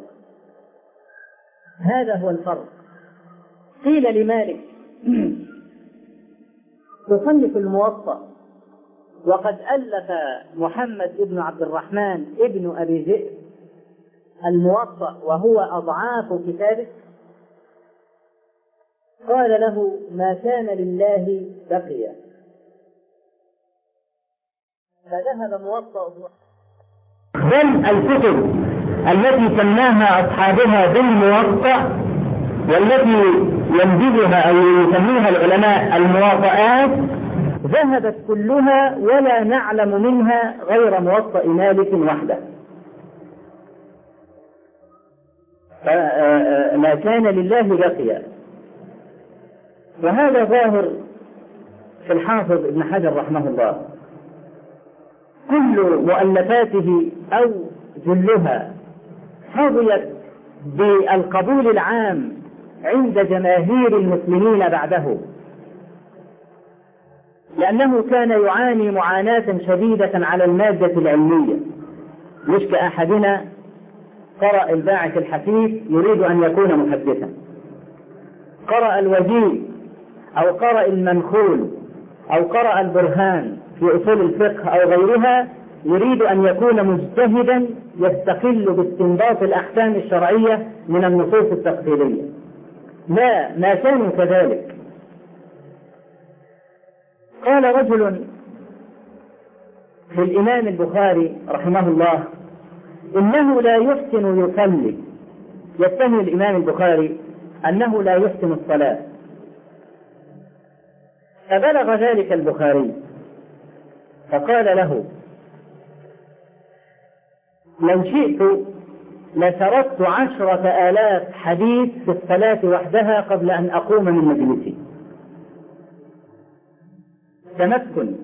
هذا هو الفرق. قيل لمالك تصنف الموطأ، وقد ألف محمد بن عبد الرحمن ابن أبي ذئب الموطأ وهو أضعاف كتابه. قال له ما كان لله بقي، فذهب موطأ. بل الكتب التي سماها أصحابها بالموطأ والتي ينبذها أو يسميها العلماء الموطئات ذهبت كلها ولا نعلم منها غير موطأ مالك وحده. ما كان لله بقي، وهذا ظاهر في الحافظ ابن حجر رحمه الله. كل مؤلفاته أو جلها حظيت بالقبول العام عند جماهير المسلمين بعده، لأنه كان يعاني معاناة شديدة على المادة العلمية، مش كأحدنا قرأ الباعث الحثيث يريد أن يكون محدثا، قرأ الوجيز أو قرأ المنخول أو قرأ البرهان في أصول الفقه أو غيرها يريد أن يكون مجتهدا يستقل باستنباط الأحكام الشرعية من النصوص التفصيلية. لا، ما كانوا كذلك. قال رجل في الإمام البخاري رحمه الله إنه لا يحسن يصلي، يتهم الإمام البخاري أنه لا يحسن الصلاة. فبلغ ذلك البخاري فقال له لو شئت لسردت عشرة آلاف حديث في الصلاة وحدها قبل أن أقوم من مجلسي. تمكن.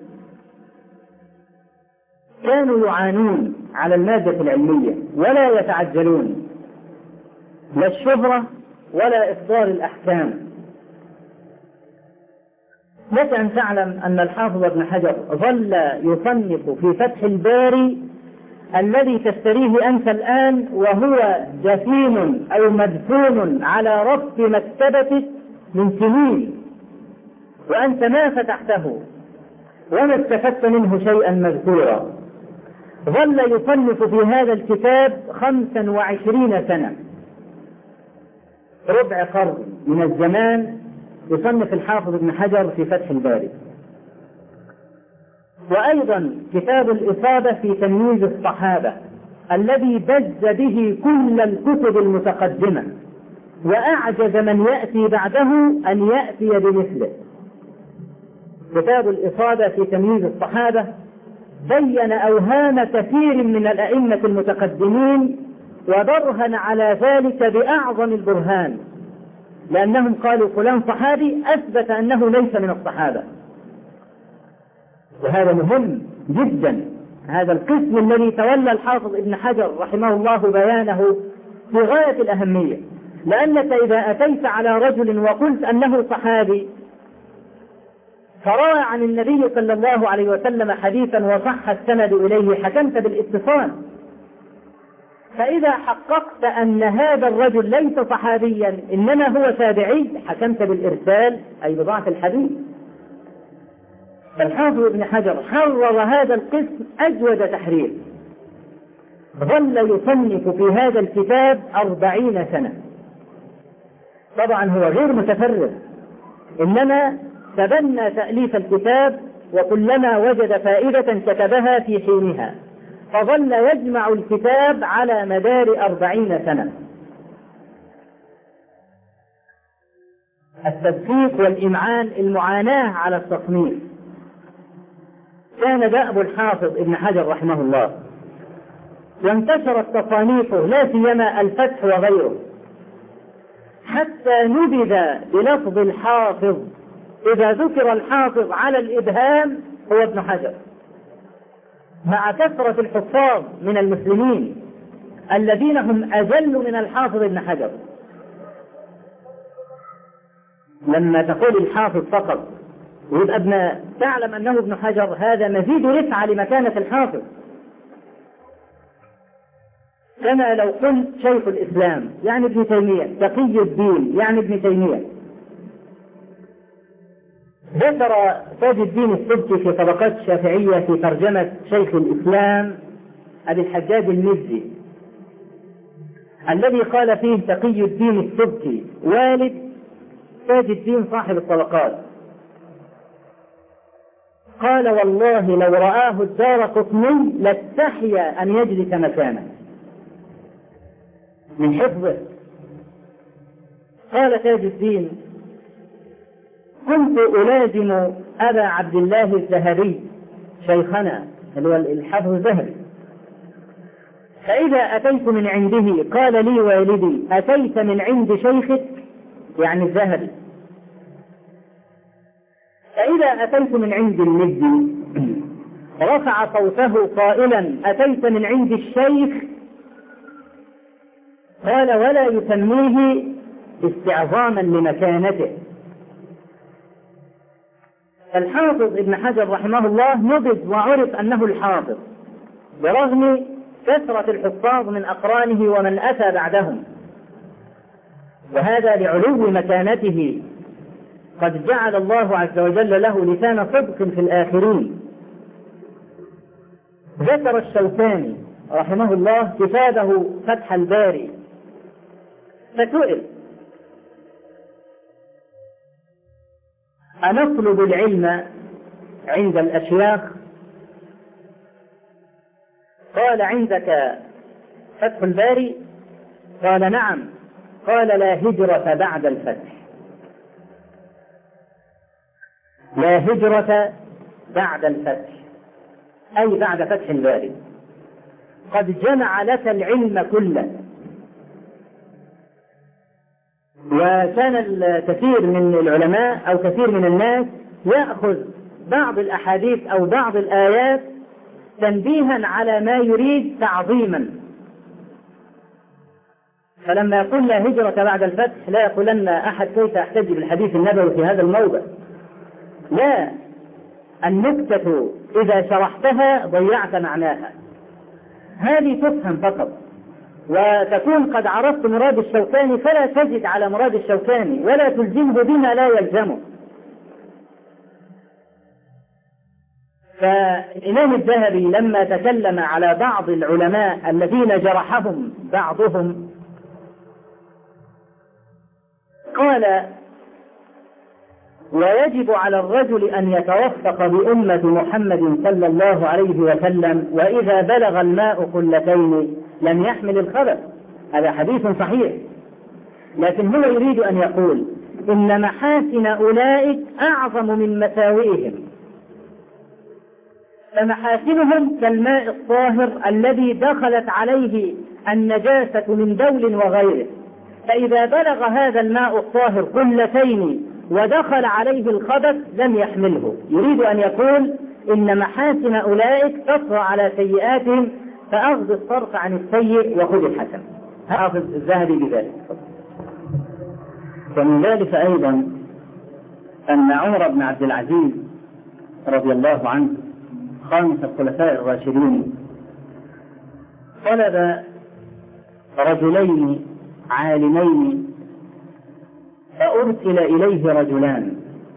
كانوا يعانون على المادة العلمية ولا يتعجلون، لا الشهرة ولا إصدار الأحكام. لك أن تعلم أن الحافظ ابن حجر ظل يصنف في فتح الباري الذي تشتريه أنت الآن وهو جثيم أو مدفون على رف مكتبتك من سنين، وأنت ما فتحته وما استفدت منه شيئا مذكورا. ظل يصنف في هذا الكتاب خمسا وعشرين سنة، ربع قرن من الزمان يصنف الحافظ ابن حجر في فتح الباري. وأيضا كتاب الإصابة في تمييز الصحابة الذي بز به كل الكتب المتقدمة، وأعجز من يأتي بعده أن يأتي بمثله. كتاب الإصابة في تمييز الصحابة بين أوهام كثير من الأئمة المتقدمين وبرهن على ذلك بأعظم البرهان، لأنهم قالوا فلان صحابي أثبت أنه ليس من الصحابة. وهذا مهم جدا هذا القسم الذي تولى الحافظ ابن حجر رحمه الله بيانه في غاية الأهمية، لأنك إذا أتيت على رجل وقلت أنه صحابي فروى عن النبي صلى الله عليه وسلم حديثا وصح السند إليه حكمت بالاتصال، فإذا حققت أن هذا الرجل ليس صحابيا إنما هو تابعي حكمت بالإرسال أي بضعف الحديث. فالحافظ ابن حجر حرر هذا القسم أجود تحرير، ظل يصنف في هذا الكتاب أربعين سنة. طبعا هو غير متفرغ، إنما تبنى تأليف الكتاب وكلما وجد فائدة كتبها في حينها، فظل يجمع الكتاب على مدار أربعين سنة. التدقيق والإمعان، المعاناة على التصنيف، كان دأب الحافظ ابن حجر رحمه الله، وانتشرت تصانيفه لا سيما الفتح وغيره، حتى نبذ بلفظ الحافظ. إذا ذكر الحافظ على الإبهام هو ابن حجر، مع كثرة الحفاظ من المسلمين الذين هم أجل من الحافظ ابن حجر. لما تقول الحافظ فقط ويبقى ابن تعلم أنه ابن حجر، هذا مزيد رفعة لمكانة الحافظ. كما لو قلت شيخ الإسلام يعني ابن تيمية، تقي الدين يعني ابن تيمية. ذكر تاج الدين السبكي في طبقات الشافعية في ترجمة شيخ الإسلام أبي الحجاج المزي الذي قال فيه تقي الدين السبكي والد تاج الدين صاحب الطبقات، قال والله لو رآه الدارقطني لاستحيا أن يجلس مكانه من حفظه. قال تاج الدين كنت ألازم أبا عبد الله الذهبي شيخنا اللي هو الحافظ الذهبي، فإذا أتيت من عنده قال لي والدي أتيت من عند شيخك يعني الذهبي، فإذا أتيت من عند المزي رفع صوته قائلا أتيت من عند الشيخ، قال ولا يسميه استعظاما لمكانته. الحافظ ابن حجر رحمه الله نبذ وعرف أنه الحافظ برغم كثرة الحفاظ من أقرانه ومن أتى بعدهم، وهذا لعلو مكانته قد جعل الله عز وجل له لسان صدق في الآخرين. ذكر الشوكاني رحمه الله كتابه فتح الباري فسئل أنطلب العلم عند الأشياخ؟ قال عندك فتح الباري؟ قال نعم. قال لا هجرة بعد الفتح، لا هجرة بعد الفتح أي بعد فتح الباري، قد جمع لك العلم كله. وكان الكثير من العلماء أو كثير من الناس يأخذ بعض الأحاديث أو بعض الآيات تنبيها على ما يريد تعظيما، فلما يقول لا هجرة بعد الفتح لا يقولن أحد كيف يحتج بالحديث النبوي في هذا الموضع، لا، النكتة إذا شرحتها ضيعت معناها، هذه تفهم فقط وتكون قد عرفت مراد الشوكاني فلا تجد على مراد الشوكاني ولا تلزمه بما لا يلزمه. فالإمام الذهبي لما تكلم على بعض العلماء الذين جرحهم بعضهم قال ويجب على الرجل أن يتوفق بأمة محمد صلى الله عليه وسلم وإذا بلغ الماء قلتين لم يحمل الخبث. هذا حديث صحيح، لكن هو يريد أن يقول إن محاسن أولئك أعظم من مساوئهم، فمحاسنهم كالماء الطاهر الذي دخلت عليه النجاسة من بول وغيره، فإذا بلغ هذا الماء الطاهر قلتين ودخل عليه الخبث لم يحمله. يريد أن يقول إن محاسن أولئك تطغى على سيئاتهم فأخذ الصرف عن السيء وخذ الحسن. حافظ الذهبي بذلك. ومن ذلك أيضا أن عمر بن عبد العزيز رضي الله عنه خامس الخلفاء الراشدين طلب رجلين عالمين فأرسل إليه رجلان،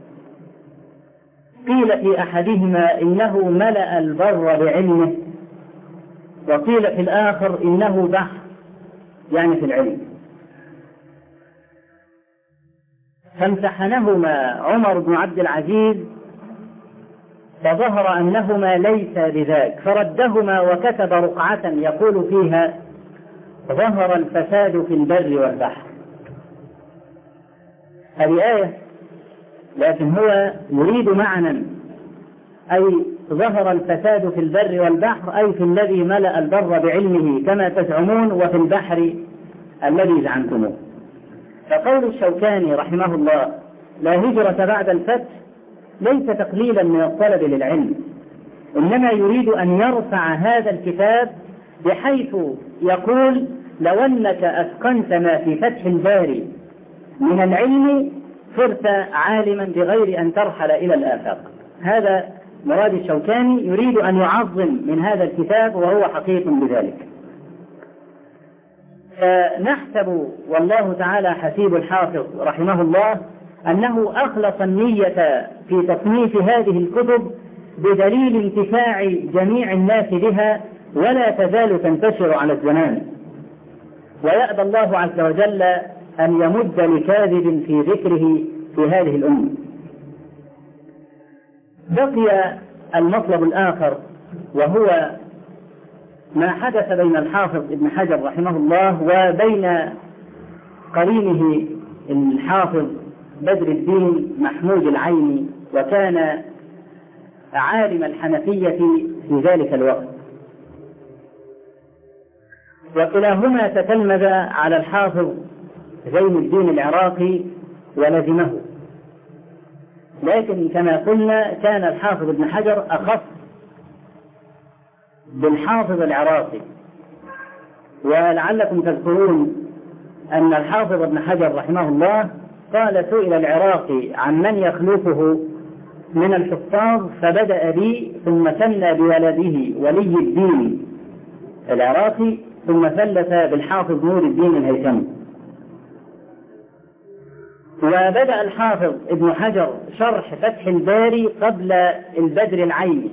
قيل في أحدهما إنه ملأ البر بعلمه، وقيل في الآخر إنه بحر يعني في العلم. فامتحنهما عمر بن عبد العزيز فظهر أنهما ليس بذاك، فردهما وكتب رقعة يقول فيها: ظهر الفساد في البر والبحر. هذه آية، لكن هو يريد معنى، أي ظهر الفساد في البر والبحر أي في الذي ملأ البر بعلمه كما تزعمون، وفي البحر الذي زعمتموه. فقول الشوكاني رحمه الله: لا هجرة بعد الفتح ليس تقليلا من الطلب للعلم، إنما يريد أن يرفع هذا الكتاب بحيث يقول: لو أنك أتقنت ما في فتح الباري من العلم صرت عالما بغير أن ترحل إلى الآفاق. هذا مراد الشوكاني، يريد أن يعظم من هذا الكتاب وهو حقيق بذلك. فنحسب والله تعالى حسيب الحافظ رحمه الله أنه أخلص النية في تصنيف هذه الكتب بدليل انتفاع جميع الناس بها، ولا تزال تنتشر على الزمان، ويأبى الله عز وجل أن يمد لكاذب في ذكره في هذه الأمة. بقي المطلب الآخر، وهو ما حدث بين الحافظ ابن حجر رحمه الله وبين قرينه الحافظ بدر الدين محمود العيني، وكان عالم الحنفية في ذلك الوقت، وكلاهما تتلمذ على الحافظ زين الدين العراقي ولزمه، لكن كما قلنا كان الحافظ ابن حجر أخف بالحافظ العراقي. ولعلكم تذكرون أن الحافظ ابن حجر رحمه الله قال: سئل العراقي عن من يخلفه من الحفاظ فبدأ بي ثم ثنى بولده ولي الدين العراقي ثم ثلث بالحافظ نور الدين الهيثمي. وبدأ الحافظ ابن حجر شرح فتح الباري قبل البدر العيني.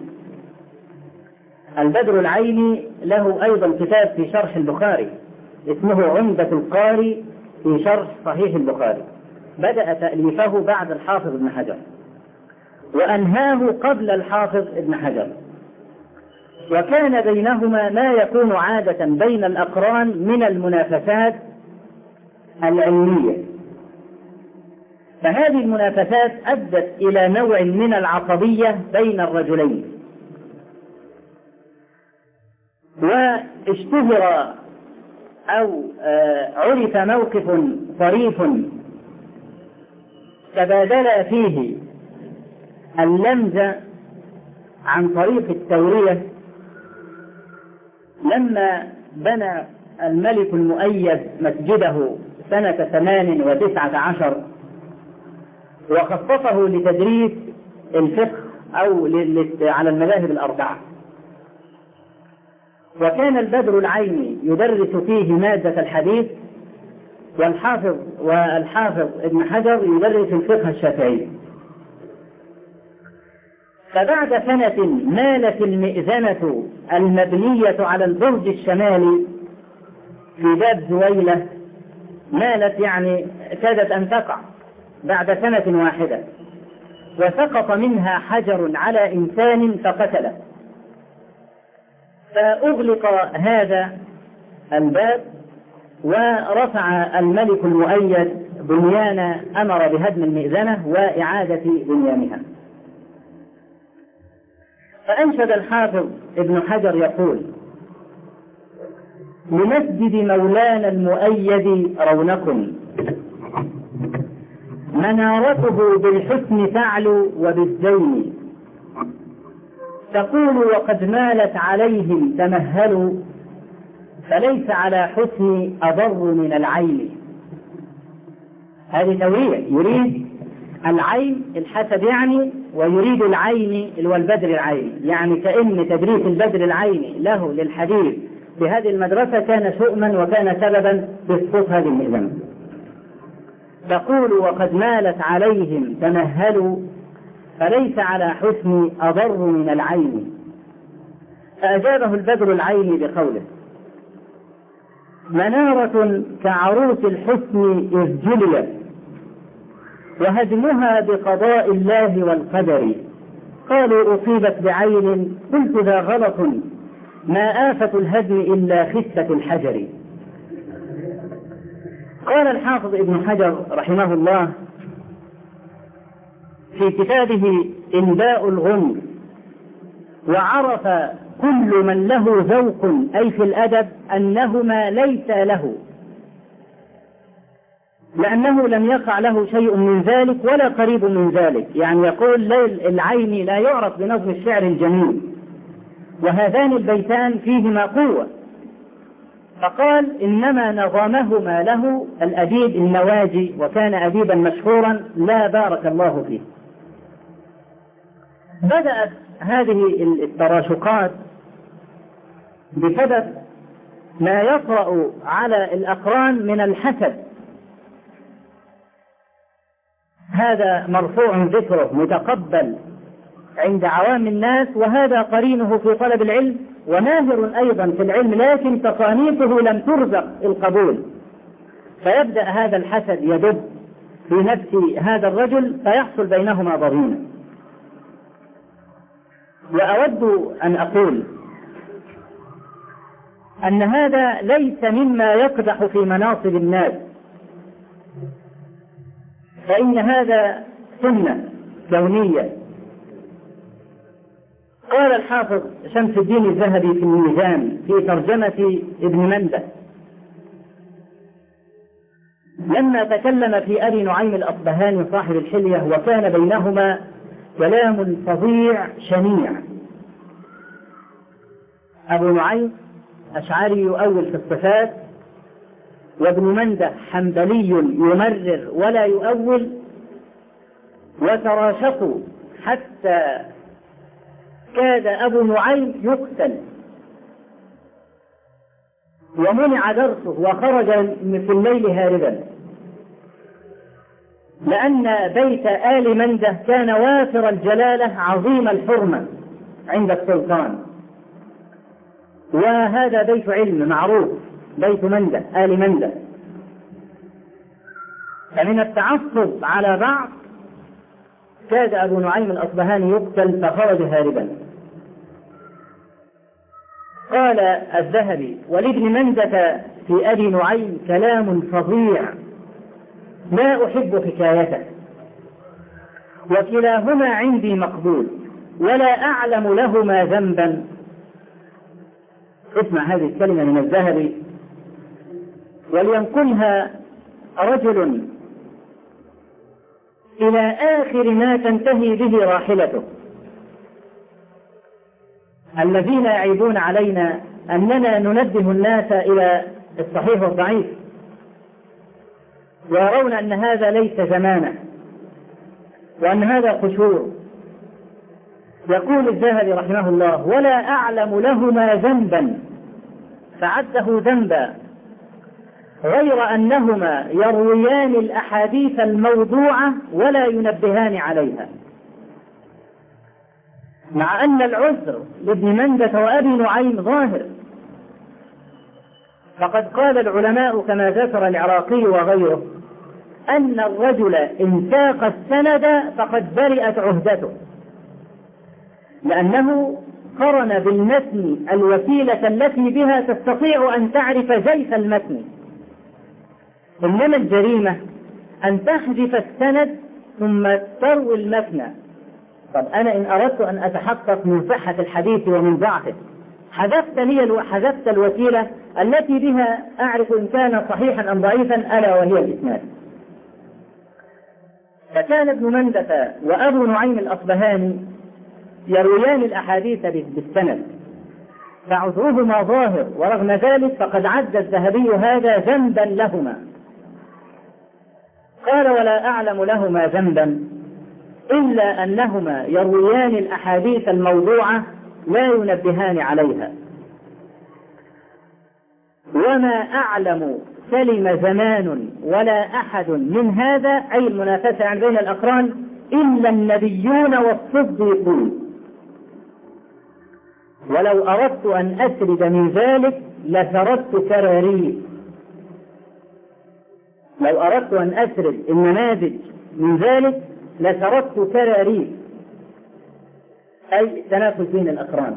البدر العيني له أيضا كتاب في شرح البخاري اسمه عمدة القاري في شرح صحيح البخاري، بدأ تأليفه بعد الحافظ ابن حجر، وأنهاه قبل الحافظ ابن حجر، وكان بينهما ما يكون عادة بين الأقران من المنافسات العلمية. فهذه المنافسات أدت إلى نوع من العصبية بين الرجلين، واشتهر أو عرف موقف طريف تبادل فيه اللمز عن طريق التورية لما بنى الملك المؤيد مسجده سنة ثمان وتسعة عشر وخصصه لتدريس الفقه أو على المذاهب الأربعة، وكان البدر العيني يدرس فيه مادة الحديث، والحافظ والحافظ ابن حجر يدرس الفقه الشافعي. فبعد سنة مالت المئذنة المبنية على البرج الشمالي في باب زويلة، مالت يعني كادت أن تقع بعد سنة واحدة، وسقط منها حجر على إنسان فقتله، فأغلق هذا الباب، ورفع الملك المؤيد بنيان أمر بهدم المئذنة وإعادة بنيانها. فأنشد الحافظ ابن حجر يقول: لمسجد مولانا المؤيد رونق، منارته بالحسن تعلو وبالزين، تقول وقد مالت عليهم تمهلوا فليس على حسن أضر من العين. هذه تورية، يريد العين الحسد يعني، ويريد العين اللي هو البدر العيني، يعني كأن تدريس البدر العيني له للحديث بهذه المدرسة كان شؤما وكان سببا في سقوط هذه المئذنة. تقول وقد مالت عليهم تمهلوا فليس على حسن أضر من العين. فأجابه البدر العيني بقوله: منارة كعروس الحسن إذ جليت وهدمها بقضاء الله والقدر. قالوا أصيبت بعين، قلت ذا غلط، ما آفة الهدم إلا خسة الحجر. قال الحافظ ابن حجر رحمه الله في كتابه إنباء الغمر: وعرف كل من له ذوق أي في الأدب أنهما ليس له، لأنه لم يقع له شيء من ذلك ولا قريب من ذلك. يعني يقول العين لا يعرف بنظم الشعر الجميل، وهذان البيتان فيهما قوة. فقال إنما نظامهما له الأديب النواجي، وكان أديبا مشهورا لا بارك الله فيه. بدأت هذه التراشقات بسبب ما يطرأ على الأقران من الحسد. هذا مرفوع ذكره متقبل عند عوام الناس، وهذا قرينه في طلب العلم وماهر أيضا في العلم، لكن تصانيفه لم ترزق القبول، فيبدأ هذا الحسد يدب في نفس هذا الرجل فيحصل بينهما ضغينة. وأود أن أقول أن هذا ليس مما يقدح في مناصب الناس، فإن هذا سنة كونية. قال الحافظ شمس الدين الذهبي في الميزان في ترجمة ابن منده لما تكلم في أبي نعيم الأصبهاني صاحب الحلية، وكان بينهما كلام فظيع شنيع. أبو نعيم أشعري يؤول في الصفات، وابن منده حنبلي يمرر ولا يؤول، وتراشقوا حتى كاد أبو نعيم يقتل ومنع درسه وخرج في الليل هاربا، لأن بيت آل منده كان وافر الجلالة عظيم الحرمة عند السلطان، وهذا بيت علم معروف، بيت منده آل منده. فمن التعصب على بعض كاد أبو نعيم الأصبهاني يقتل فخرج هاربا. قال الذهبي: ولابن منده في أبي نعيم كلام فظيع لا أحب حكايته، وكلاهما عندي مقبول ولا أعلم لهما ذنبا. اسمع هذه الكلمة من الذهبي ولينقلها رجل إلى آخر ما تنتهي به راحلته. الذين يعيبون علينا أننا ننبه الناس إلى الصحيح والضعيف، ويرون أن هذا ليس زمانه وأن هذا قشور. يقول الذهبي رحمه الله: ولا أعلم لهما ذنبا، فعده ذنبا، غير أنهما يرويان الأحاديث الموضوعة ولا ينبهان عليها، مع أن العذر لابن منده وأبي نعيم ظاهر. فقد قال العلماء كما ذكر العراقي وغيره أن الرجل إن ساق السند فقد برئت عهدته، لأنه قرن بالمتن الوسيلة التي بها تستطيع أن تعرف زيف المتن، إنما الجريمة أن تحذف السند ثم تروي المتن. طب أنا إن أردت أن أتحقق من صحة الحديث ومن ضعفه حذفت لي حذفت الوسيلة التي بها أعرف إن كان صحيحا أم ضعيفا، ألا وهي الإسناد. فكان ابن منده وأبو نعيم الأصبهاني يرويان الأحاديث بالسند فعذرهما ظاهر، ورغم ذلك فقد عد الذهبي هذا ذنبا لهما. قال: ولا أعلم لهما ذنبا إلا أنهما يرويان الأحاديث الموضوعة لا ينبهان عليها، وما أعلم سلم زمان ولا أحد من هذا، أي المنافسة عن بين الأقران، إلا النبيون والصديقون. ولو أردت أن أسرد من ذلك لسردت كراريس. لو أردت أن أسرد النماذج من ذلك لسردت كراريس، أي تنافس بين الأقران.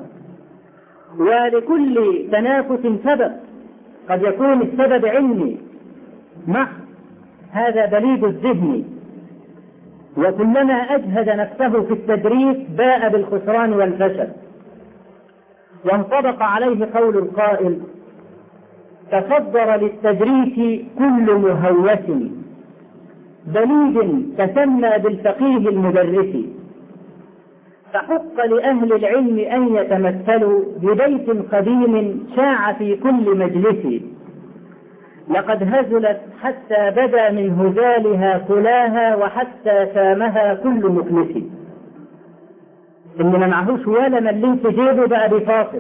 ولكل تنافس سبب، قد يكون السبب علمي محض، هذا بليد الذهن، وكلما أجهد نفسه في التدريس باء بالخسران والفشل. وانطبق عليه قول القائل: تصدر للتدريس كل مهوس بليد تسمى بالفقيه المدرس، فحق لأهل العلم أن يتمثلوا ببيت قديم شاع في كل مجلس، لقد هزلت حتى بدا من هزالها كلاها، وحتى سامها كل مفلس. إن ما معهوش ولا ملين في جيبه بقى بفاصل،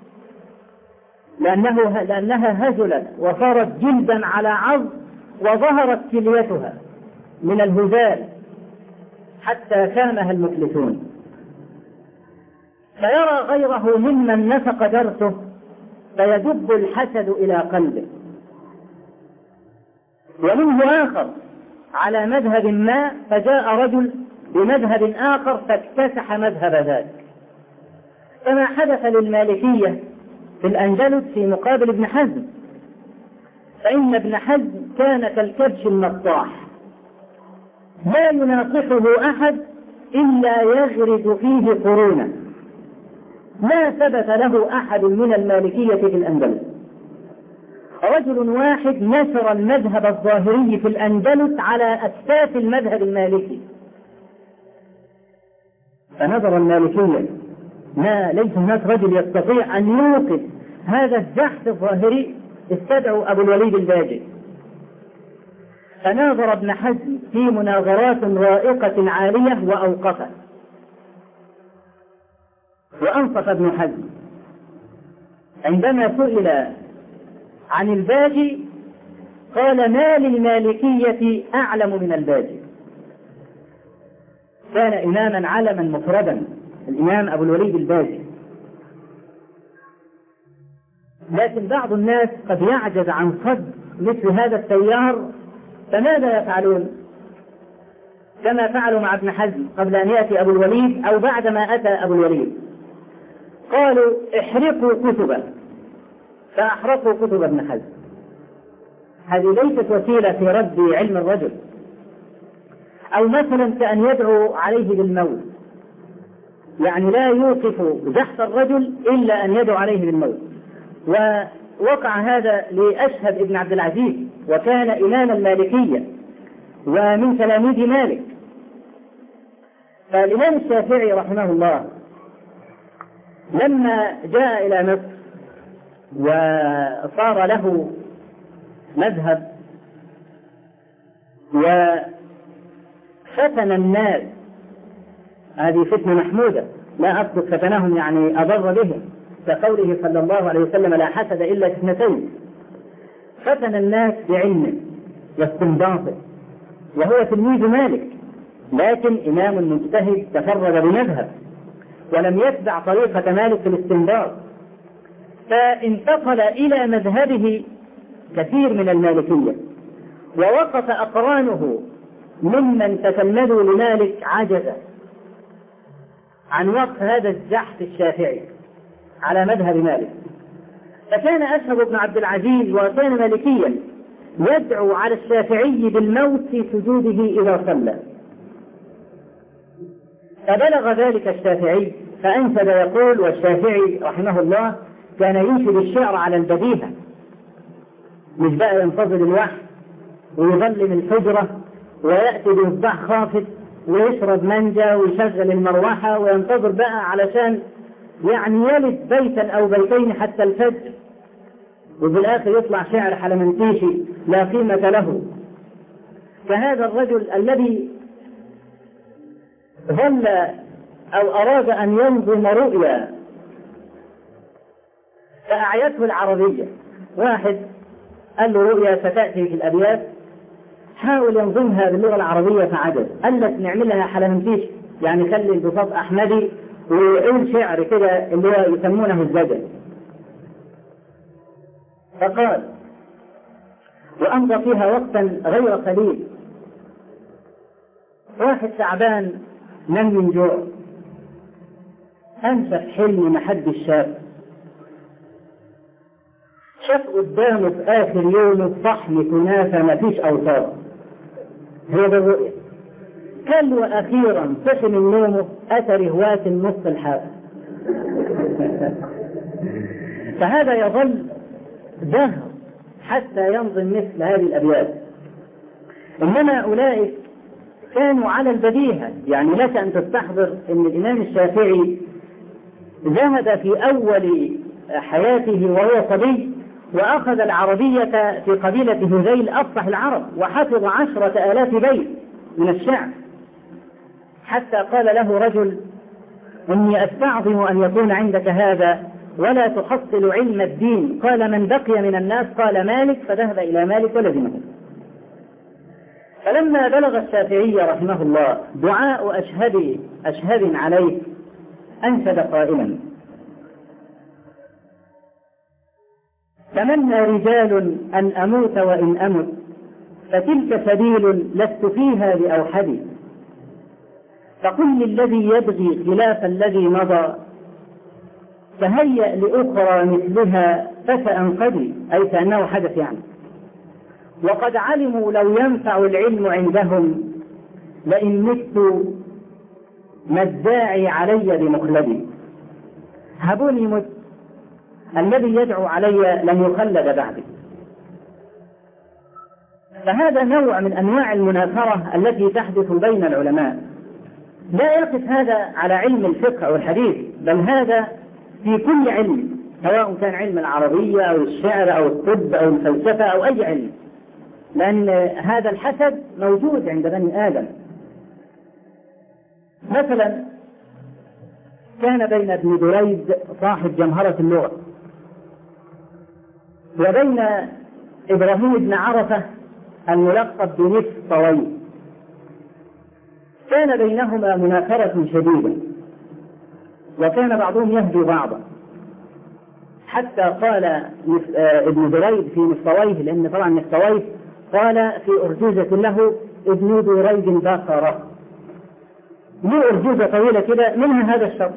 لأنه لأنها هزلت وصارت جلدا على عظم، وظهرت كليتها من الهزال حتى سامها المفلسون. فيرى غيره ممن نفق درسه فيدب الحسد إلى قلبه. ومنه آخر على مذهب ما، فجاء رجل بمذهب آخر فاكتسح مذهب ذاك، كما حدث للمالكية في الأندلس في مقابل ابن حزم. فإن ابن حزم كان كالكبش المقطاح، لا يناقشه أحد إلا يغرد فيه قرونا، ما ثبت له أحد من المالكية في الأندلس. رجل واحد نشر المذهب الظاهري في الأندلس على أساس المذهب المالكي، فنظر المالكية ما ليس هناك رجل يستطيع أن يوقف هذا الزحف الظاهري، استدعوا أبو الوليد الباجي. فناظر ابن حزم في مناظرات رائقة عالية وأوقفه، وأنصف ابن حزم عندما سئل عن الباجي قال: ما للمالكية أعلم من الباجي. كان إماما علما مفردا الإمام أبو الوليد الباجي، لكن بعض الناس قد يعجز عن صد مثل هذا التيار، فماذا يفعلون؟ كما فعلوا مع ابن حزم قبل أن يأتي أبو الوليد أو بعدما أتى أبو الوليد، قالوا: احرقوا كتبه، فأحرقوا كتب ابن حزم. هذه ليست وسيلة في رد علم الرجل، أو مثلا كأن يدعو عليه بالموت، يعني لا يوقف زحف الرجل إلا أن يدعو عليه بالموت. ووقع هذا لأشهب ابن عبد العزيز، وكان إمام المالكية ومن تلاميذ مالك. فالإمام الشافعي رحمه الله لما جاء إلى مصر وصار له مذهب وفتن الناس، هذه فتنة محمودة، لا أقصد فتنهم يعني أضر بهم، كقوله صلى الله عليه وسلم: لا حسد إلا اثنتين. فتن الناس بعلمه واستنباطه، وهو تلميذ مالك، لكن إمام مجتهد تفرد بمذهب ولم يتبع طريقة مالك في الاستنباط، فانتقل إلى مذهبه كثير من المالكية، ووقف أقرانه ممن تسندوا لمالك عجزا عن وقف هذا الزحف الشافعي على مذهب مالك. فكان أشهب بن عبد العزيز وكان مالكيا يدعو على الشافعي بالموت في سجوده إذا صلى، فبلغ ذلك الشافعي فأنشد يقول، والشافعي رحمه الله كان ينشد الشعر على البديهة، مش بقى ينتظر الوحي ويظلم الحجرة ويأتي بمصباح خافت ويشرب منجا ويشغل المروحة وينتظر بقى علشان يعني يلد بيتا أو بيتين حتى الفجر، وفي الآخر يطلع شعر حلمنتيشي لا قيمة له. فهذا الرجل الذي ظل أو أراد أن ينظم رؤيا فأعيته العربية، واحد قال له رؤيا ستأتي في الأبيات، حاول ينظمها باللغة العربية فعجز، قال لك نعملها حلمنتيشي، يعني خلي البساط أحمدي ويقول شعر كده اللي هو يسمونه الزجل. فقال وأمضى فيها وقتا غير قليل. واحد تعبان نام من جوع، أنسف حلم محدش شاف، شاف قدامه في آخر يوم طحن كنافة مفيش أوصاف، هي ده الرؤية. كل وأخيرا صحي من نومه أتى رهوات نص الحافة. فهذا يظل دهر حتى ينظم مثل هذه الأبيات. إنما أولئك كانوا على البديهة، يعني لك أن تستحضر أن الإمام الشافعي ذهب في أول حياته وهو صبي وأخذ العربية في قبيلة هذيل أفصح العرب، وحفظ عشرة آلاف بيت من الشعر، حتى قال له رجل إني أستعظم أن يكون عندك هذا ولا تحصل علم الدين. قال من بقي من الناس؟ قال مالك، فذهب إلى مالك ولزمه. فلما بلغ الشافعي رحمه الله دعاء أشهد أشهد عليه أنشد قائلا تمنى رجال أن أموت وإن أمت فتلك سبيل لست فيها بأوحدي، فقل للذي يبغي خلاف الذي مضى فهيأ لأخرى مثلها فسأنقضي، أي كأنه حدث يعني. وقد علموا لو ينفع العلم عندهم لئن مت ما الداعي علي بمخلدي، هبوني مت، الذي يدعو علي لن يخلد بعدي. فهذا نوع من أنواع المناثرة التي تحدث بين العلماء. لا يقف هذا على علم الفقه أو الحديث، بل هذا في كل علم، سواء كان علم العربية أو الشعر أو الطب أو الفلسفة أو أي علم، لأن هذا الحسد موجود عند بني آدم. مثلا كان بين ابن دريد صاحب جمهرة اللغة وبين إبراهيم بن عرفة الملقب بنفطوي، كان بينهما مناثرة شديدة، وكان بعضهم يهدي بعضا، حتى قال ابن دريد في نفطويه، لأن طبعا نفطويه قال في أرجوزة له ابن دريد بقرة، له أرجوزة طويلة كده منها هذا الشرط.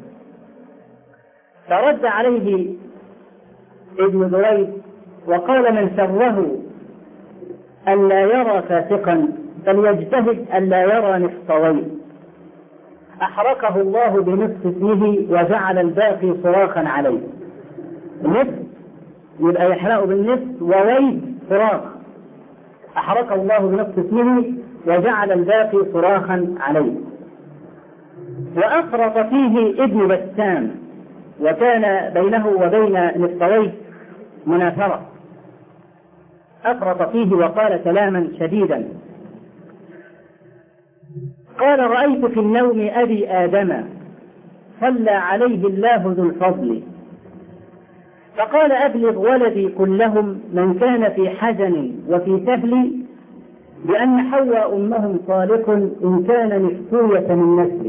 فرد عليه ابن دريد وقال من سره ألا يرى فاسقا فليجتهد ألا يرى نفطوي، أحرقه الله بنصف اسمه وجعل الباقي صراخا عليه. نصف يبقى يحرقه بالنصف، وويد صراخ، أحرقه الله بنصف اسمه وجعل الباقي صراخا عليه. وأفرط فيه ابن بسام، وكان بينه وبين نفطوي مناثرة، أفرط فيه وقال كلاما شديدا. قال رأيت في النوم أبي آدم صلى عليه الله ذو الفضل، فقال أبلغ ولدي كلهم من كان في حزن وفي سهل بأن حواء أمهم صالح إن كان نفطوية من نسل.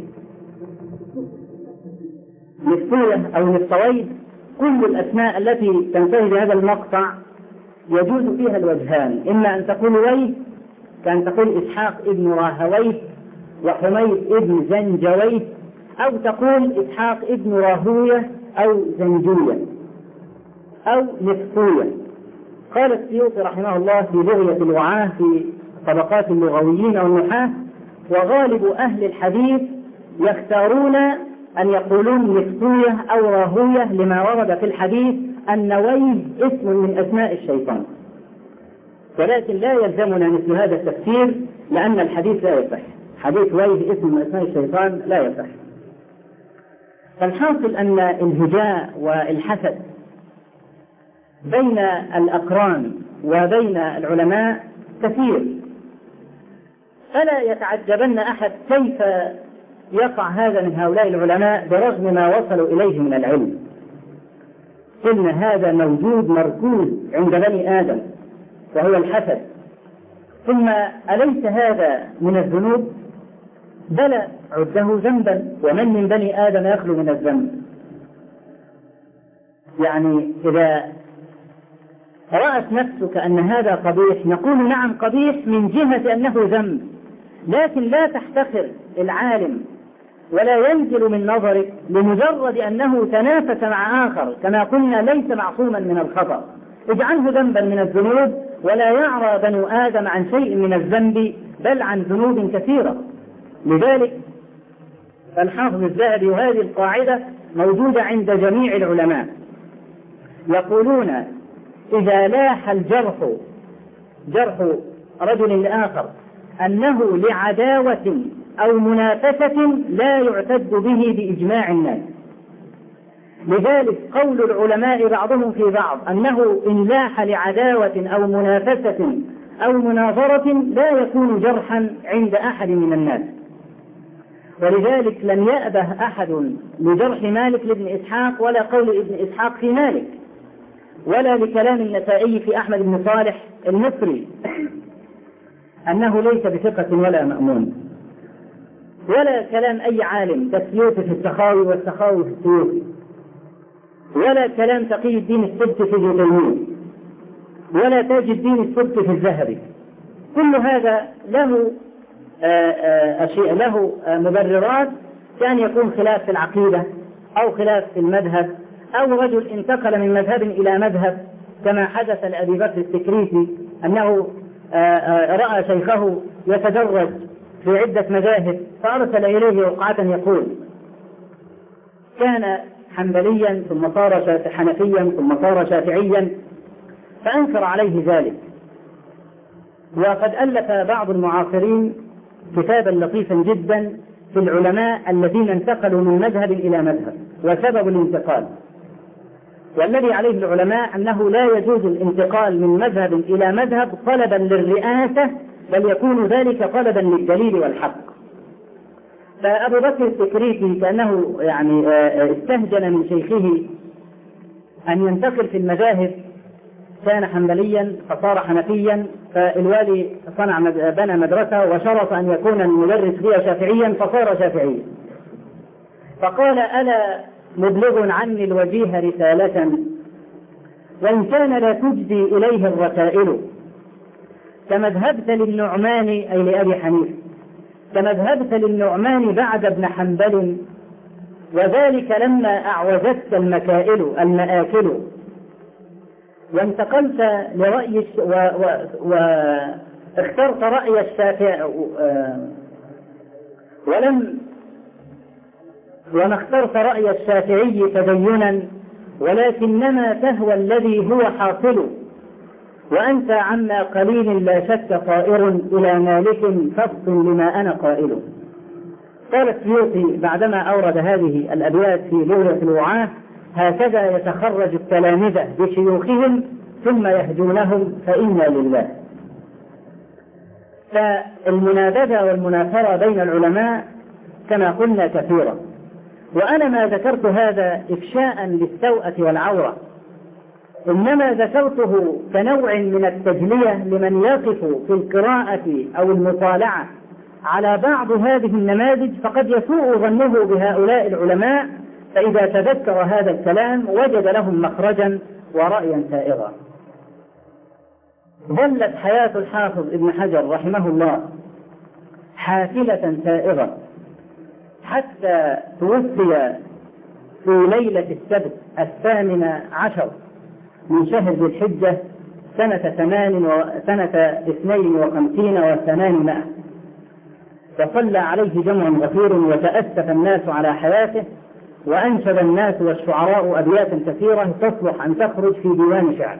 نفطوية أو نفطوي كل الأسماء التي تنتهي بهذا المقطع يجوز فيها الوجهان، إما أن تقول ويه كأن تقول إسحاق ابن راهويه وحميد ابن زنجويه، أو تقول إسحاق ابن راهوية أو زنجوية أو نفطوية. قال السيوطي رحمه الله في بغية الوعاة في طبقات اللغويين والنحاة وغالب أهل الحديث يختارون أن يقولون نفطوية أو راهوية لما ورد في الحديث أن ويه اسم من أسماء الشيطان، ولكن لا يلزمنا مثل هذا التفسير لأن الحديث لا يصح. حديث ويه اسم من أسماء الشيطان لا يصح. فالحاصل أن الهجاء والحسد بين الأقران وبين العلماء كثير، فلا يتعجبن أحد كيف يقع هذا من هؤلاء العلماء برغم ما وصلوا إليه من العلم. إن هذا موجود مركوز عند بني آدم وهو الحسد. ثم أليس هذا من الذنوب؟ بلى، عده ذنبا، ومن من بني آدم يخلو من الذنب؟ يعني إذا رأت نفسك أن هذا قبيح نقول نعم قبيح من جهة أنه ذنب، لكن لا تحتقر العالم ولا ينزل من نظرك لمجرد أنه تنافس مع آخر، كما قلنا ليس معصوما من الخطأ. اجعله ذنبا من الذنوب، ولا يعرى بنو آدم عن شيء من الذنب بل عن ذنوب كثيرة. لذلك الحافظ الذهبي وهذه القاعدة موجودة عند جميع العلماء، يقولون إذا لاح الجرح جرح رجل لآخر أنه لعداوة أو منافسة لا يعتد به بإجماع الناس. لذلك قول العلماء بعضهم في بعض أنه إن لاح لعداوة أو منافسة أو مناظرة لا يكون جرحا عند أحد من الناس. ولذلك لم يأبه أحد لجرح مالك لابن إسحاق ولا قول ابن إسحاق في مالك، ولا لكلام النسائي في أحمد بن صالح المصري أنه ليس بثقة ولا مأمون، ولا كلام أي عالم كالسيوطي في السخاوي والسخاوي في السيوطي، ولا كلام تقي الدين السبكي في ابن تيمية، ولا تاج الدين السبكي في الذهبي. كل هذا له أشياء له مبررات، كان يكون خلاف في العقيدة أو خلاف في المذهب، أو رجل انتقل من مذهب إلى مذهب كما حدث لأبي بكر التكريسي أنه رأى شيخه يتدرج في عدة مذاهب فأرسل إليه وقعة يقول كان حنبليا ثم صار حنفيا ثم صار شافعيا، فأنكر عليه ذلك. وقد ألف بعض المعاصرين كتابا لطيفا جدا في العلماء الذين انتقلوا من مذهب إلى مذهب وسبب الانتقال. والذي عليه العلماء أنه لا يجوز الانتقال من مذهب إلى مذهب طلبا للرئاسة، بل يكون ذلك طلبا للدليل والحق. فأبو بكر التكريسي كأنه يعني استهجن من شيخه أن ينتقل في المذاهب، كان حنبليا فصار حنفيا، فالوالي صنع بنى مدرسة وشرط أن يكون المدرس فيها شافعيا فصار شافعيا. فقال ألا مبلغ عني الوجيه رسالة وإن كان لا تجدي إليه الرسائل، كما ذهبت للنعمان أي لأبي حنيفة، كما ذهبت للنعمان بعد ابن حنبل، وذلك لما أعوزتك المكائل المآكل، وانتقلت لرأي واخترت و... و... رأي الشافعي ولم وما اخترت رأي الشافعي تدينا، ولكنما تهوى الذي هو حاصل، وأنت عما قليل لا شك طائر إلى مالك فصل لما أنا قائل. قال السيوطي بعدما أورد هذه الأبيات في لغة الوعاة: هكذا يتخرج التلامذة بشيوخهم ثم يهجونهم فإنا لله. فالمنابذة والمنافرة بين العلماء كما قلنا كثيرا، وأنا ما ذكرت هذا إفشاء للسوءة والعورة، إنما ذكرته كنوع من التجلية لمن يقف في القراءة أو المطالعة على بعض هذه النماذج فقد يسوء ظنه بهؤلاء العلماء، فإذا تذكر هذا الكلام وجد لهم مخرجا ورأيا سائغا. ظلت حياة الحافظ ابن حجر رحمه الله حافلة سائغة حتى توفي في ليلة السبت الثامن عشر من شهر ذي الحجة سنة ثمان وسنة اثنين وخمسين وثمانمائة، وصلى عليه جمع غفير وتأسف الناس على حياته، وأنشد الناس والشعراء أبياتا كثيرة تصلح أن تخرج في ديوان شعر.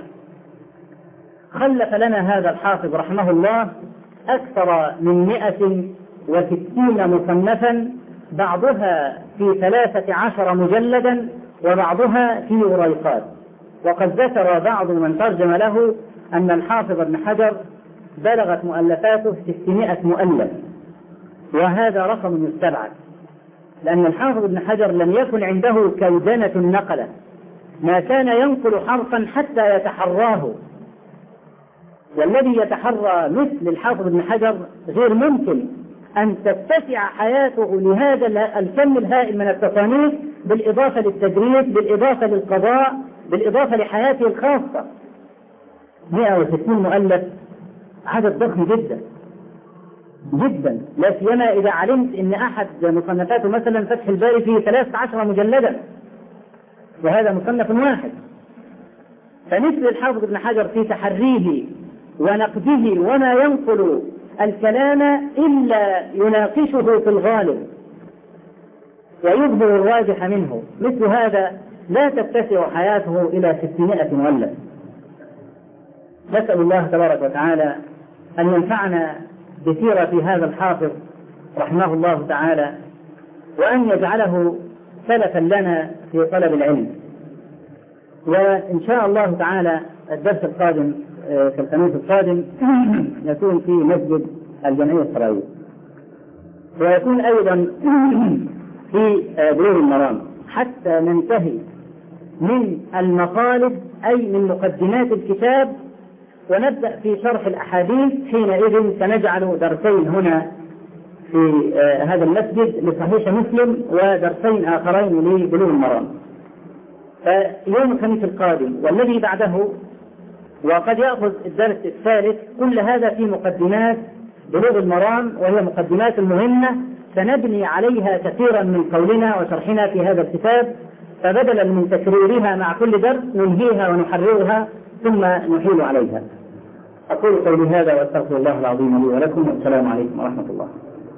خلف لنا هذا الحافظ رحمه الله أكثر من مئة وستين مصنفا، بعضها في ثلاثة عشر مجلدا وبعضها في وريقات. وقد ذكر بعض من ترجم له أن الحافظ ابن حجر بلغت مؤلفاته ستمائة مؤلف، وهذا رقم يستبعد، لأن الحافظ ابن حجر لم يكن عنده كودنة النقلة، ما كان ينقل حرفا حتى يتحراه، والذي يتحرى مثل الحافظ ابن حجر غير ممكن أن تتسع حياته لهذا الكم الهائل من التصانيف، بالإضافة للتدريس، بالإضافة للقضاء، بالإضافة لحياته الخاصة. مئة وستين مؤلف عدد ضخم جدا جدا، لا سيما إذا علمت أن أحد مصنفاته مثلا فتح الباري فيه ثلاثة عشر مجلدا، وهذا مصنف واحد. فمثل الحافظ ابن حجر في تحريه ونقده وما ينقل الكلام إلا يناقشه في الغالب ويظهر الراجح منه، مثل هذا لا تتسع حياته إلى ستمائة مؤلف. نسأل الله تبارك وتعالى أن ينفعنا بسيرة هذا الحافظ رحمه الله تعالى، وأن يجعله سلفا لنا في طلب العلم. وإن شاء الله تعالى الدرس القادم في الخميس القادم يكون في مسجد الجمعية الشرعية، ويكون أيضا في بلوغ المرام، حتى ننتهي من المطالب أي من مقدمات الكتاب، ونبدأ في شرح الأحاديث. حينئذ سنجعل درسين هنا في هذا المسجد لصحيح مسلم، ودرسين آخرين لبلوغ المرام. فيوم الخميس القادم والذي بعده، وقد يأخذ الدرس الثالث، كل هذا في مقدمات بلوغ المرام، وهي مقدمات مهمة سنبني عليها كثيرا من قولنا وشرحنا في هذا الكتاب، فبدلا من تكريرها مع كل درس ننهيها ونحررها ثم نحيل عليها. أقول قولي هذا وأستغفر الله العظيم لي ولكم، والسلام عليكم ورحمة الله.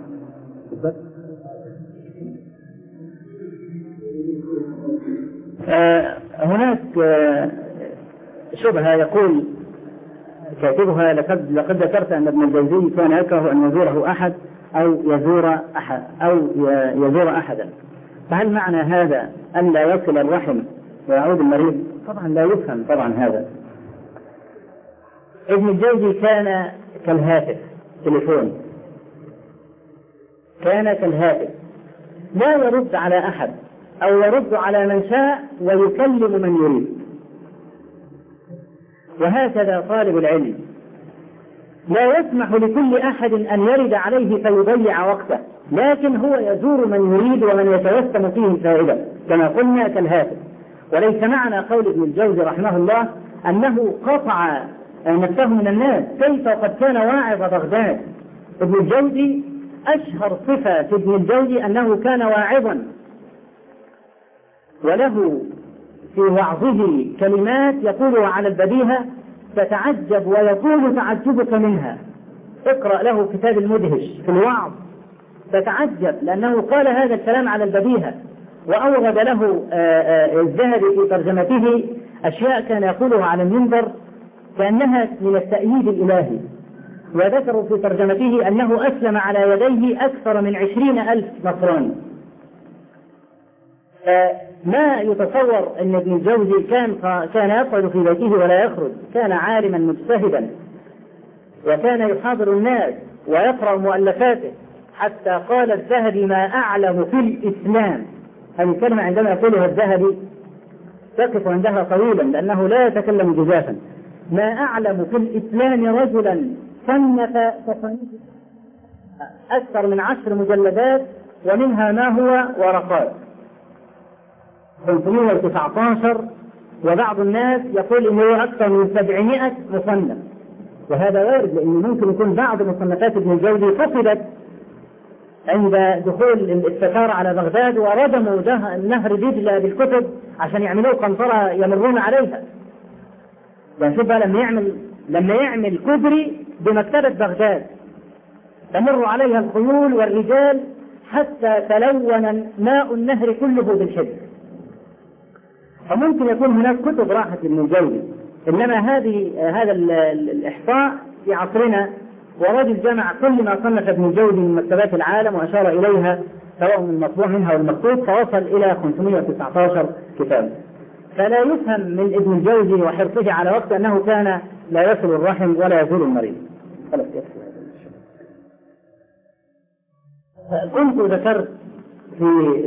آه هناك آه شبهة يقول كاتبها: لقد لقد ذكرت أن ابن الجوزي كان يكره أن يزوره أحد أو يزور أحد أو يزور أحدا، فهل معنى هذا أن لا يصل الرحم ويعود المريض؟ طبعا لا يفهم طبعا هذا. ابن الجوزي كان كالهاتف، تليفون، كان كالهاتف، لا يرد على أحد أو يرد على من شاء ويكلم من يريد. وهكذا طالب العلم لا يسمح لكل أحد أن يرد عليه فيضيع وقته، لكن هو يزور من يريد ومن يتوسم فيه الفائدة، كما قلنا كالهاتف. وليس معنى قول ابن الجوزي رحمه الله أنه قطع نفسه من الناس، كيف وقد كان واعظ بغداد. ابن الجوزي أشهر صفة في ابن الجوزي أنه كان واعظا، وله في وعظه كلمات يقولها على البديهة تتعجب ويطول تعجبك منها. اقرأ له كتاب المدهش في الوعظ تتعجب، لأنه قال هذا الكلام على البديهة. وأورد له الذهبي في ترجمته أشياء كان يقولها على المنبر كأنها من التأييد الإلهي. وذكروا في ترجمته أنه أسلم على يديه أكثر من عشرين ألف نصراني. ما يتصور أن ابن الجوزي كان كان يقعد في بيته ولا يخرج، كان عالما مجتهدا، وكان يحاضر الناس ويقرأ مؤلفاته، حتى قال الذهبي: ما أعلم في الإسلام. هذه الكلمة عندما يقولها الذهبي تقف عندها طويلا، لأنه لا يتكلم جزافا. ما أعلم في الإسلام رجلا صنف تصنيف أكثر من عشر مجلدات، ومنها ما هو ورقات خمسمائة وتسعة عشر، وبعض الناس يقول إنه أكثر من سبعمائة مصنف. وهذا وارد، لأنه ممكن يكون بعض مصنفات ابن الجوزي فقدت عند دخول التتار على بغداد، وردموا نهر دجلة بالكتب عشان يعملوا قنطرة يمرون عليها. يعني شوف بقى لما يعمل لما يعمل كبري بمكتبة بغداد تمر عليها الخيول والرجال حتى تلون ماء النهر كله بالحب. فممكن يكون هناك كتب راحت لابن الجوزي، إنما هذه هذا الإحصاء في عصرنا ورجل جمع كل ما صنف ابن الجوزي من مكتبات العالم وأشار إليها سواء من المطبوع منها والمكتوب، فوصل إلى خمسمائة وتسعة عشر كتاب. فلا يفهم من ابن الجوزي وحرصه على وقت أنه كان لا يصل الرحم ولا يزول المريض. كنت ذكرت في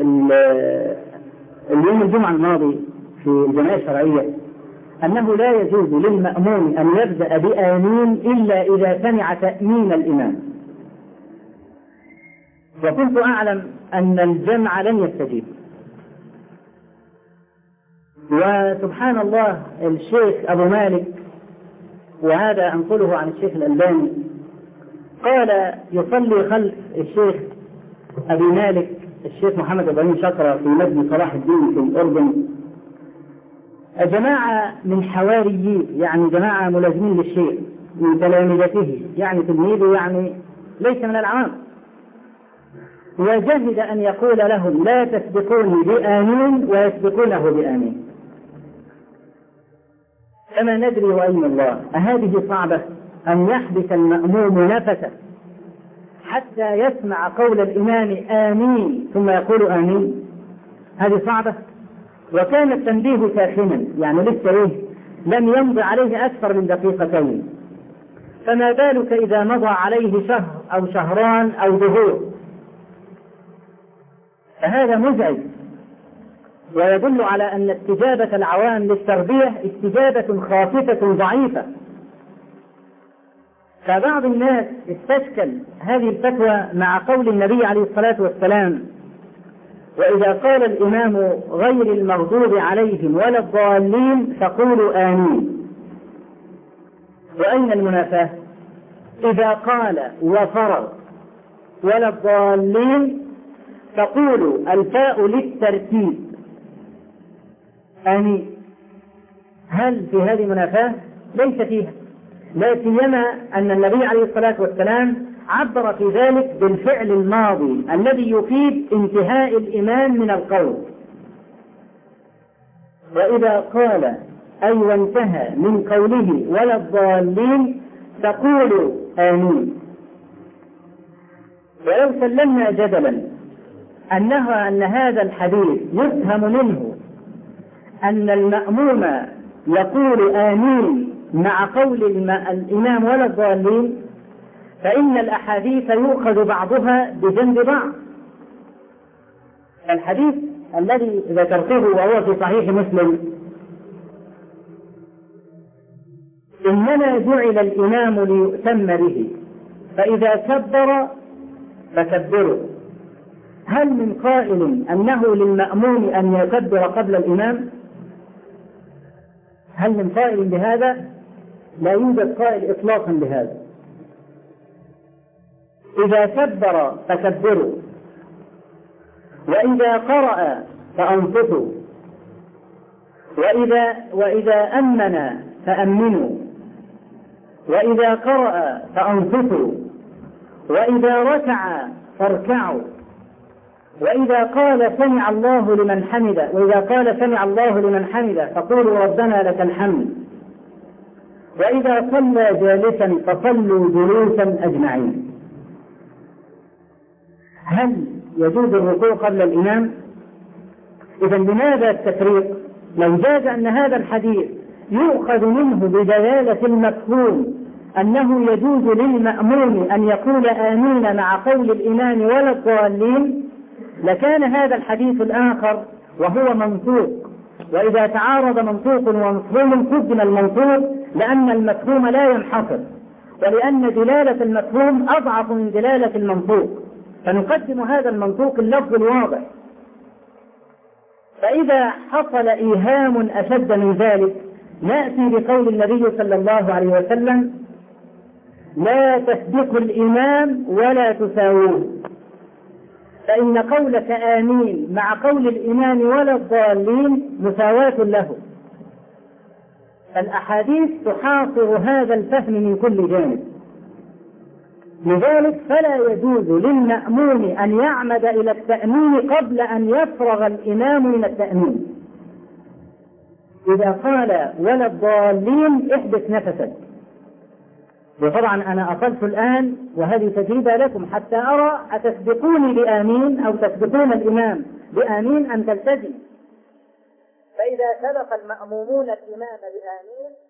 اليوم الجمعة الماضي في الجمعية الشرعية أنه لا يجوز للمأموم أن يبدأ بآمين إلا إذا سمع تأمين الإمام، وكنت أعلم أن الجمع لن يستجيب. وسبحان الله الشيخ أبو مالك، وهذا أنقله عن الشيخ الألباني، قال يصلي خلف الشيخ أبي مالك الشيخ محمد إبراهيم شقرة في مسجد صلاح الدين في الأردن جماعة من حواريين، يعني جماعة ملازمين للشيخ من تلامذته، يعني تلميذه، يعني ليس من العوام، وجهد أن يقول لهم لا تسبقوني بآمين ويسبقونه بآمين. كما ندري وأين الله، أهذه صعبة أن يحبس المأموم نفسه حتى يسمع قول الإمام آمين ثم يقول آمين؟ هذه صعبة. وكان التنبيه ساخنا، يعني لسه إيه لم يمضي عليه أكثر من دقيقتين، فما بالك إذا مضى عليه شهر أو شهران أو دهور؟ فهذا مزعج، ويدل على أن استجابة العوام للتربية استجابة خاطفة ضعيفة. فبعض الناس استشكل هذه الفتوى مع قول النبي عليه الصلاة والسلام: وإذا قال الإمام غير المغضوب عليهم ولا الضالين فقولوا آمين. وأين المنافاة؟ إذا قال وفرض ولا الضالين فقولوا الفاء للترتيب آمين. هل في هذه منافاة؟ ليس فيها، لا سيما أن النبي عليه الصلاة والسلام عبر في ذلك بالفعل الماضي الذي يفيد انتهاء الإمام من القول. وإذا قال أي وانتهى من قوله ولا الضالين تقولوا آمين. ولو سلمنا جدلا أنها أن هذا الحديث يفهم منه أن المأموم يقول آمين مع قول الإمام ولا الضالين، فإن الأحاديث يؤخذ بعضها بجنب بعض. الحديث الذي ذكرته وهو في صحيح مسلم: إنما جعل الإمام ليؤتم به فإذا كبر فكبروا. هل من قائل أنه للمأموم أن يكبر قبل الإمام؟ هل من قائل بهذا؟ لا يوجد قائل إطلاقا بهذا. إذا كبر فكبروا، وإذا قرأ فأنصتوا، وإذا, وإذا أمن فأمنوا، وإذا قرأ فأنصتوا، وإذا ركع فاركعوا، وإذا قال سمع الله لمن حمده وإذا قال سمع الله لمن حمده فقولوا ربنا لك الحمد، وإذا صلى جالسا فصلوا جلوسا أجمعين. هل يجوز الركوع قبل الإمام؟ إذا لماذا التفريق؟ لو جاز أن هذا الحديث يؤخذ منه بدلالة المفهوم أنه يجوز للمأموم أن يقول آمين مع قول الإمام ولا الضالين، لكان هذا الحديث الآخر وهو منطوق، وإذا تعارض منطوق ومفهوم قدم المنطوق لأن المفهوم لا ينحصر، ولأن دلالة المفهوم أضعف من دلالة المنطوق، فنقدم هذا المنطوق اللفظ الواضح. فإذا حصل إيهام أشد من ذلك نأتي بقول النبي صلى الله عليه وسلم: لا تسبقوا الإمام ولا تساووه، فإن قولك آمين مع قول الإمام ولا الضالين مساواة له. فالأحاديث تحاصر هذا الفهم من كل جانب، لذلك فلا يجوز للمأموم أن يعمد إلى التأمين قبل أن يفرغ الإمام من التأمين. إذا قال ولا الضالين احبس نفسك، وطبعا أنا أقلت الآن وهذه تجربة لكم حتى أرى أتسبقوني بآمين أو تسبقون الإمام بآمين أم تلتزم. فإذا سبق المأمومون الإمام بآمين